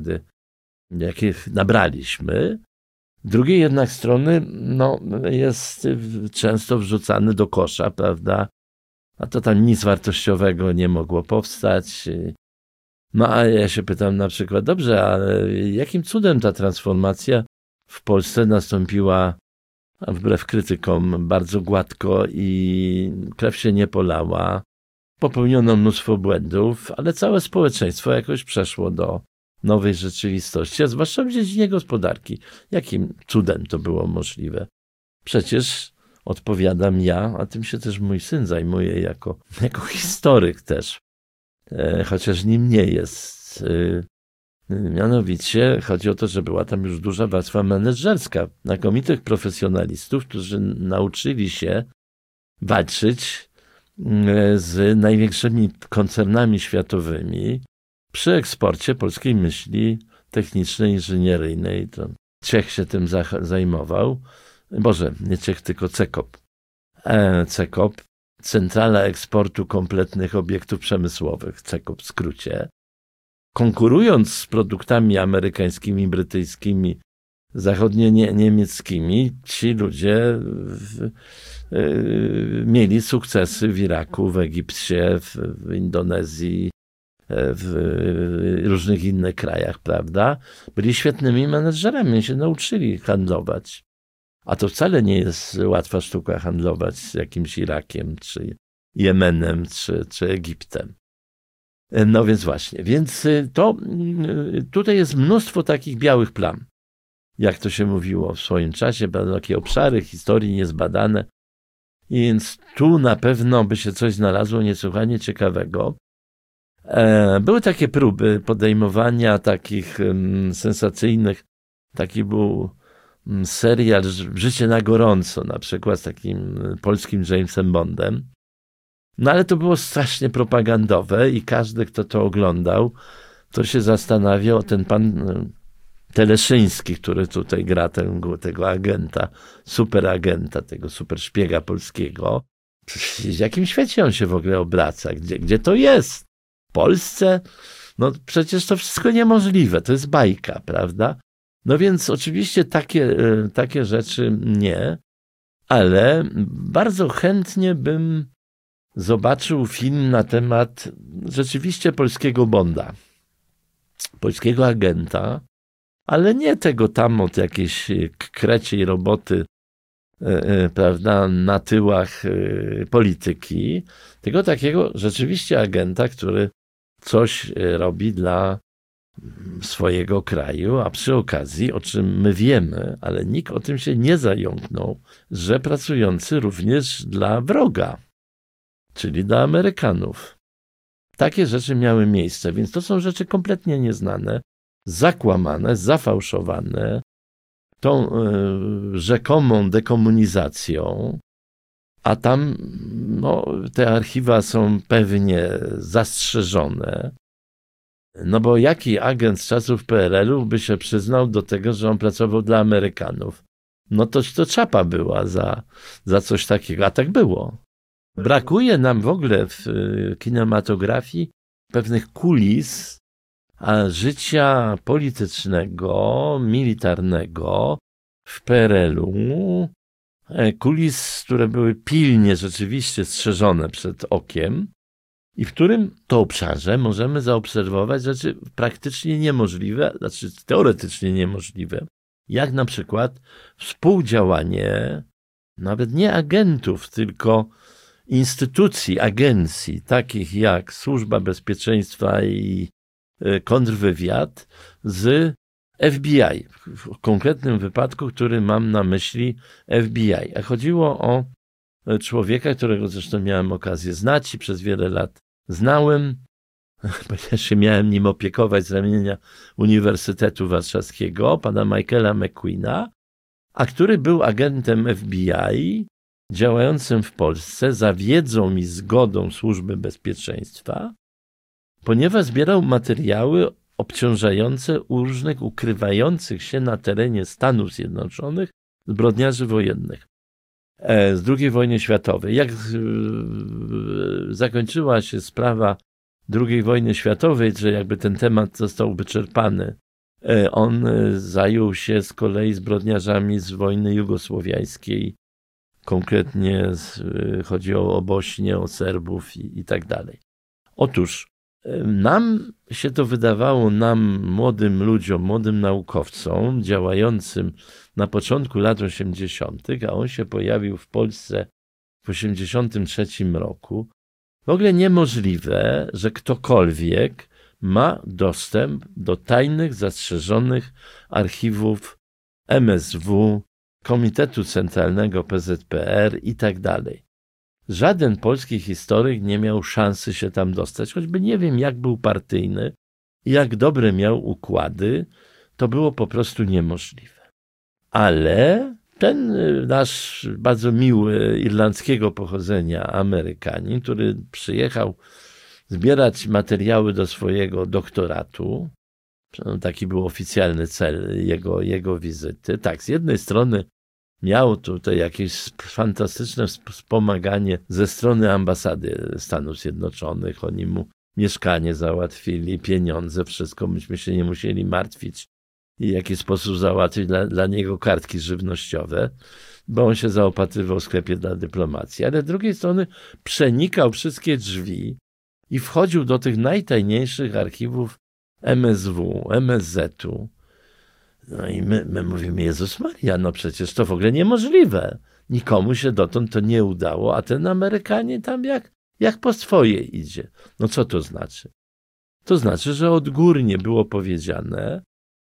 nabraliśmy. Drugiej jednak strony, no, jest często wrzucany do kosza, prawda, a to tam nic wartościowego nie mogło powstać. No a ja się pytam na przykład, dobrze, ale jakim cudem ta transformacja w Polsce nastąpiła, wbrew krytykom, bardzo gładko i krew się nie polała, popełniono mnóstwo błędów, ale całe społeczeństwo jakoś przeszło do nowej rzeczywistości, a zwłaszcza w dziedzinie gospodarki. Jakim cudem to było możliwe? Przecież odpowiadam ja, a tym się też mój syn zajmuje jako historyk też, chociaż nim nie jest. Mianowicie chodzi o to, że była tam już duża warstwa menedżerska, znakomitych profesjonalistów, którzy nauczyli się walczyć z największymi koncernami światowymi przy eksporcie polskiej myśli technicznej, inżynieryjnej. To Ciech się tym zajmował. Boże, nie Ciech, tylko CEKOP. CEKOP, Centrala Eksportu Kompletnych Obiektów Przemysłowych, CEKOP w skrócie. Konkurując z produktami amerykańskimi, brytyjskimi, zachodnio-niemieckimi, ci ludzie mieli sukcesy w Iraku, w Egipcie, w Indonezji, w różnych innych krajach, prawda? Byli świetnymi menedżerami, się nauczyli handlować. A to wcale nie jest łatwa sztuka handlować z jakimś Irakiem, czy Jemenem, czy Egiptem. No więc właśnie, więc tutaj jest mnóstwo takich białych plam. jak to się mówiło w swoim czasie, będą takie obszary historii niezbadane. I więc tu na pewno by się coś znalazło niesłychanie ciekawego. Były takie próby podejmowania takich sensacyjnych, taki był serial Życie na gorąco, na przykład z takim polskim Jamesem Bondem. No ale to było strasznie propagandowe i każdy, kto to oglądał, to się zastanawiał, ten pan Teleszyński, który tutaj gra tego agenta, superagenta, tego superszpiega polskiego. W jakim świecie on się w ogóle obraca? Gdzie to jest? W Polsce? No przecież to wszystko niemożliwe, to jest bajka, prawda? No więc oczywiście takie rzeczy nie, ale bardzo chętnie bym zobaczył film na temat rzeczywiście polskiego Bonda, polskiego agenta, ale nie tego tam od jakiejś kreciej roboty, prawda, na tyłach polityki, tylko takiego rzeczywiście agenta, który coś robi dla swojego kraju, a przy okazji, o czym my wiemy, ale nikt o tym się nie zająknął, że pracujący również dla wroga, czyli dla Amerykanów. Takie rzeczy miały miejsce, więc to są rzeczy kompletnie nieznane, zakłamane, zafałszowane tą rzekomą dekomunizacją, a tam te archiwa są pewnie zastrzeżone. No bo jaki agent z czasów PRL-u by się przyznał do tego, że on pracował dla Amerykanów? No to czapa była za coś takiego, a tak było. Brakuje nam w ogóle w kinematografii pewnych kulis życia politycznego, militarnego w PRL-u, kulis, które były pilnie rzeczywiście strzeżone przed okiem i w którym to obszarze możemy zaobserwować rzeczy praktycznie niemożliwe, znaczy teoretycznie niemożliwe, jak na przykład współdziałanie nawet nie agentów, tylko instytucji, agencji, takich jak Służba Bezpieczeństwa i kontrwywiad z FBI. W konkretnym wypadku, który mam na myśli FBI. A chodziło o człowieka, którego zresztą miałem okazję znać i przez wiele lat znałem, ponieważ się miałem nim opiekować z ramienia Uniwersytetu Warszawskiego, pana Michaela McQueena, a który był agentem FBI działającym w Polsce za wiedzą i zgodą Służby Bezpieczeństwa, ponieważ zbierał materiały obciążające u różnych ukrywających się na terenie Stanów Zjednoczonych zbrodniarzy wojennych z II wojny światowej. Jak zakończyła się sprawa II wojny światowej, że jakby ten temat został wyczerpany, on zajął się z kolei zbrodniarzami z wojny jugosłowiańskiej. Konkretnie chodziło o Bośnię, o Serbów i tak dalej. Otóż nam się to wydawało, nam młodym ludziom, młodym naukowcom działającym na początku lat 80., a on się pojawił w Polsce w 1983 roku, w ogóle niemożliwe, że ktokolwiek ma dostęp do tajnych, zastrzeżonych archiwów MSW, Komitetu Centralnego PZPR i tak dalej. Żaden polski historyk nie miał szansy się tam dostać, choćby nie wiem, jak był partyjny i jak dobre miał układy, to było po prostu niemożliwe. Ale ten nasz bardzo miły irlandzkiego pochodzenia Amerykanin, który przyjechał zbierać materiały do swojego doktoratu, taki był oficjalny cel jego wizyty. Tak, z jednej strony miał tutaj jakieś fantastyczne wspomaganie ze strony ambasady Stanów Zjednoczonych. Oni mu mieszkanie załatwili, pieniądze, wszystko. Myśmy się nie musieli martwić i w jaki sposób załatwić dla niego kartki żywnościowe, bo on się zaopatrywał w sklepie dla dyplomacji. Ale z drugiej strony przenikał wszystkie drzwi i wchodził do tych najtajniejszych archiwów MSW, MSZ-u. No i my mówimy, Jezus Maria, no przecież to w ogóle niemożliwe. Nikomu się dotąd to nie udało, a ten Amerykanie tam jak po swoje idzie. No co to znaczy? To znaczy, że odgórnie było powiedziane,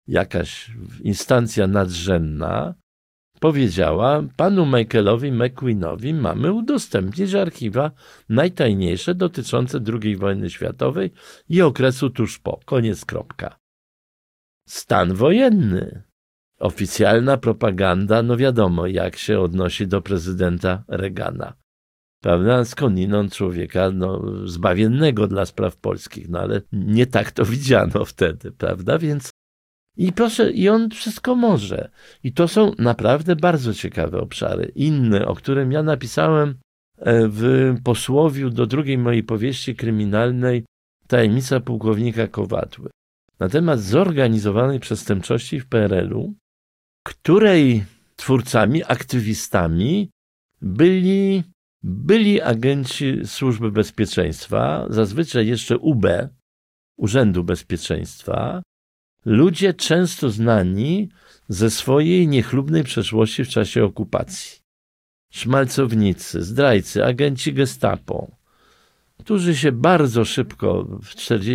jakaś instancja nadrzędna powiedziała, panu Michaelowi McQueenowi mamy udostępnić archiwa najtajniejsze dotyczące II wojny światowej i okresu tuż po. Koniec, kropka. Stan wojenny. Oficjalna propaganda, no wiadomo, jak się odnosi do prezydenta Reagana. Prawda? Skądinąd człowieka zbawiennego dla spraw polskich, no ale nie tak to widziano wtedy, prawda? Więc i proszę, i on wszystko może. I to są naprawdę bardzo ciekawe obszary. Inne, o którym ja napisałem w posłowiu do drugiej mojej powieści kryminalnej Tajemnica pułkownika Kowadły. Na temat zorganizowanej przestępczości w PRL-u, której twórcami, aktywistami byli agenci Służby Bezpieczeństwa, zazwyczaj jeszcze UB, Urzędu Bezpieczeństwa, ludzie często znani ze swojej niechlubnej przeszłości w czasie okupacji. Szmalcownicy, zdrajcy, agenci Gestapo, którzy się bardzo szybko w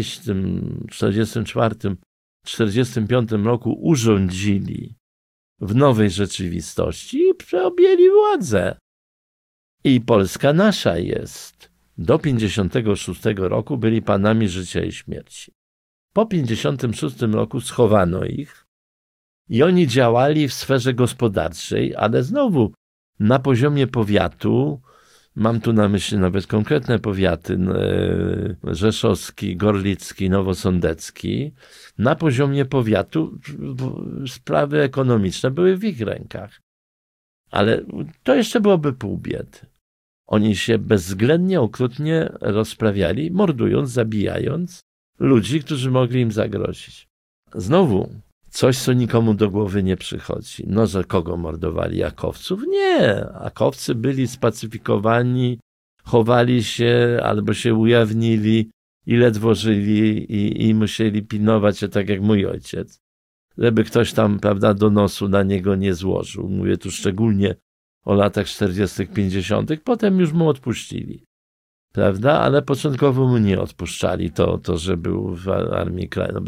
1944-1945 roku urządzili w nowej rzeczywistości i przeobjęli władzę. I Polska nasza jest. Do 1956 roku byli panami życia i śmierci. Po 1956 roku schowano ich i oni działali w sferze gospodarczej, ale znowu na poziomie powiatu, mam tu na myśli nawet konkretne powiaty, rzeszowski, gorlicki, nowosądecki, na poziomie powiatu sprawy ekonomiczne były w ich rękach. Ale to jeszcze byłoby pół biedy. Oni się bezwzględnie, okrutnie rozprawiali, mordując, zabijając ludzi, którzy mogli im zagrozić. Znowu coś, co nikomu do głowy nie przychodzi. No, że kogo mordowali? Akowców? Nie. Akowcy byli spacyfikowani, chowali się albo się ujawnili i ledwo żyli i musieli pilnować się tak jak mój ojciec. Żeby ktoś tam, prawda, donosu na niego nie złożył. Mówię tu szczególnie o latach 40., 50., potem już mu odpuścili. Prawda? Ale początkowo mu nie odpuszczali to że był w Armii Krajowej,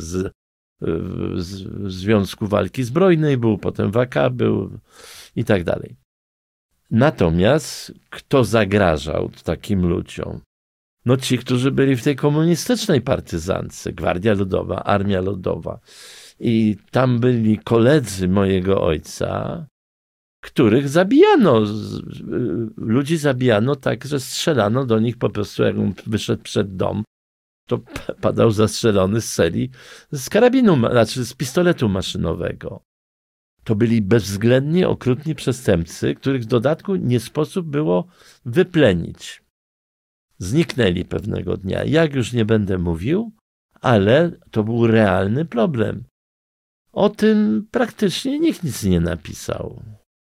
w Związku Walki Zbrojnej był, potem w AK był i tak dalej. Natomiast kto zagrażał takim ludziom? No ci, którzy byli w tej komunistycznej partyzance, Gwardia Ludowa, Armia Ludowa. I tam byli koledzy mojego ojca, których zabijano. Ludzi zabijano tak, że strzelano do nich po prostu, jak on wyszedł przed dom, to padał zastrzelony z serii, z karabinu, znaczy z pistoletu maszynowego. To byli bezwzględnie okrutni przestępcy, których w dodatku nie sposób było wyplenić. Zniknęli pewnego dnia. Jak już nie będę mówił, ale to był realny problem. O tym praktycznie nikt nic nie napisał.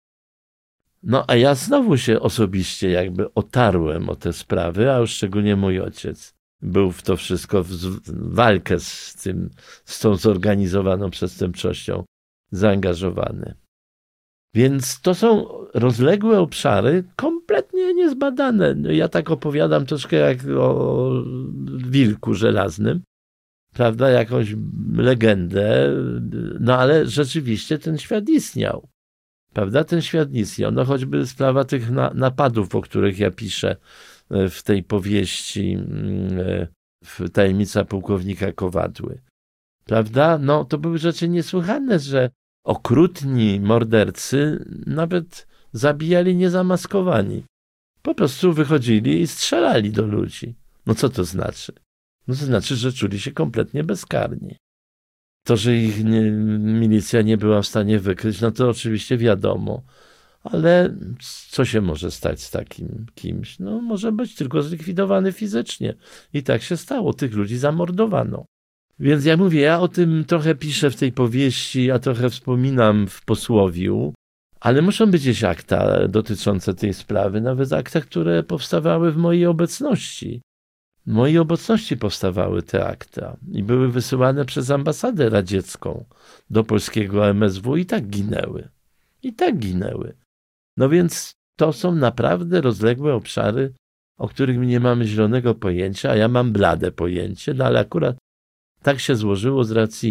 No a ja znowu się osobiście jakby otarłem o te sprawy, a już szczególnie mój ojciec był w to wszystko, w walkę z tą zorganizowaną przestępczością zaangażowany. Więc to są rozległe obszary, kompletnie niezbadane. No ja tak opowiadam troszkę jak o wilku żelaznym, prawda, jakąś legendę, no ale rzeczywiście ten świat istniał. Prawda, ten świat istniał. No choćby sprawa tych napadów, o których ja piszę w tej powieści Tajemnica pułkownika Kowadły. Prawda? No to były rzeczy niesłychane, że okrutni mordercy nawet zabijali niezamaskowani. Po prostu wychodzili i strzelali do ludzi. No co to znaczy? No to znaczy, że czuli się kompletnie bezkarni. To, że ich milicja nie była w stanie wykryć, no to oczywiście wiadomo. Ale co się może stać z takim kimś? No może być tylko zlikwidowany fizycznie. I tak się stało. Tych ludzi zamordowano. Więc ja mówię, ja o tym trochę piszę w tej powieści, a trochę wspominam w posłowiu, ale muszą być gdzieś akta dotyczące tej sprawy, nawet akta, które powstawały w mojej obecności. W mojej obecności powstawały te akta i były wysyłane przez ambasadę radziecką do polskiego MSW i tak ginęły. I tak ginęły. No więc to są naprawdę rozległe obszary, o których my nie mamy zielonego pojęcia, a ja mam blade pojęcie, no ale akurat tak się złożyło z racji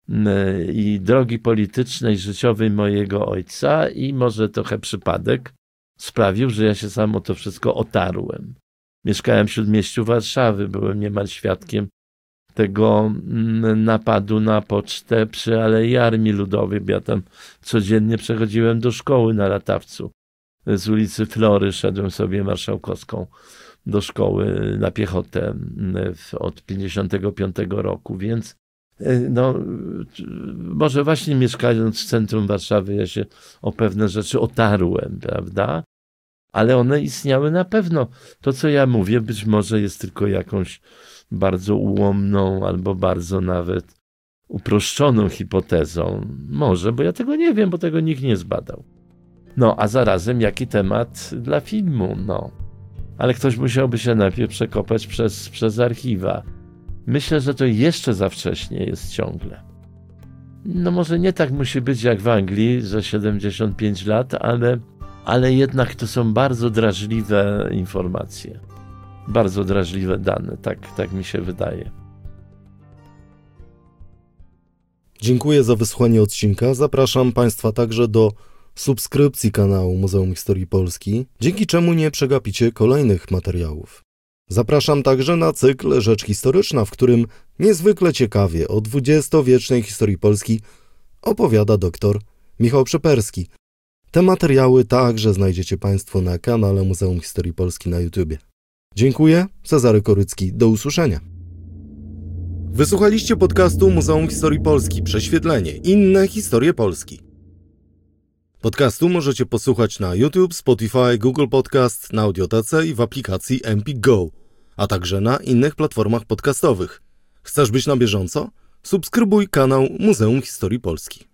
i drogi politycznej, życiowej mojego ojca i może trochę przypadek sprawił, że ja się sam o to wszystko otarłem. Mieszkałem w śródmieściu Warszawy, byłem niemal świadkiem tego napadu na pocztę przy Alei Armii Ludowej, bo ja tam codziennie przechodziłem do szkoły na Latawcu. Z ulicy Flory szedłem sobie Marszałkowską do szkoły na piechotę od 55 roku, więc może właśnie mieszkając w centrum Warszawy ja się o pewne rzeczy otarłem, prawda? Ale one istniały na pewno. To, co ja mówię, być może jest tylko jakąś bardzo ułomną albo bardzo nawet uproszczoną hipotezą. Może, bo ja tego nie wiem, bo tego nikt nie zbadał. A zarazem jaki temat dla filmu, Ale ktoś musiałby się najpierw przekopać przez archiwa. Myślę, że to jeszcze za wcześnie jest ciągle. Może nie tak musi być jak w Anglii, że 75 lat, ale jednak to są bardzo drażliwe informacje. Bardzo drażliwe dane, tak mi się wydaje. Dziękuję za wysłuchanie odcinka. Zapraszam Państwa także do subskrypcji kanału Muzeum Historii Polski, dzięki czemu nie przegapicie kolejnych materiałów. Zapraszam także na cykl Rzecz Historyczna, w którym niezwykle ciekawie o XX-wiecznej historii Polski opowiada dr Michał Przeperski. Te materiały także znajdziecie Państwo na kanale Muzeum Historii Polski na YouTubie. Dziękuję, Cezary Korycki, do usłyszenia. Wysłuchaliście podcastu Muzeum Historii Polski Prześwietlenie. Inne historie Polski. Podcastu możecie posłuchać na YouTube, Spotify, Google Podcast, na Audiotece i w aplikacji Empik Go, a także na innych platformach podcastowych. Chcesz być na bieżąco? Subskrybuj kanał Muzeum Historii Polski.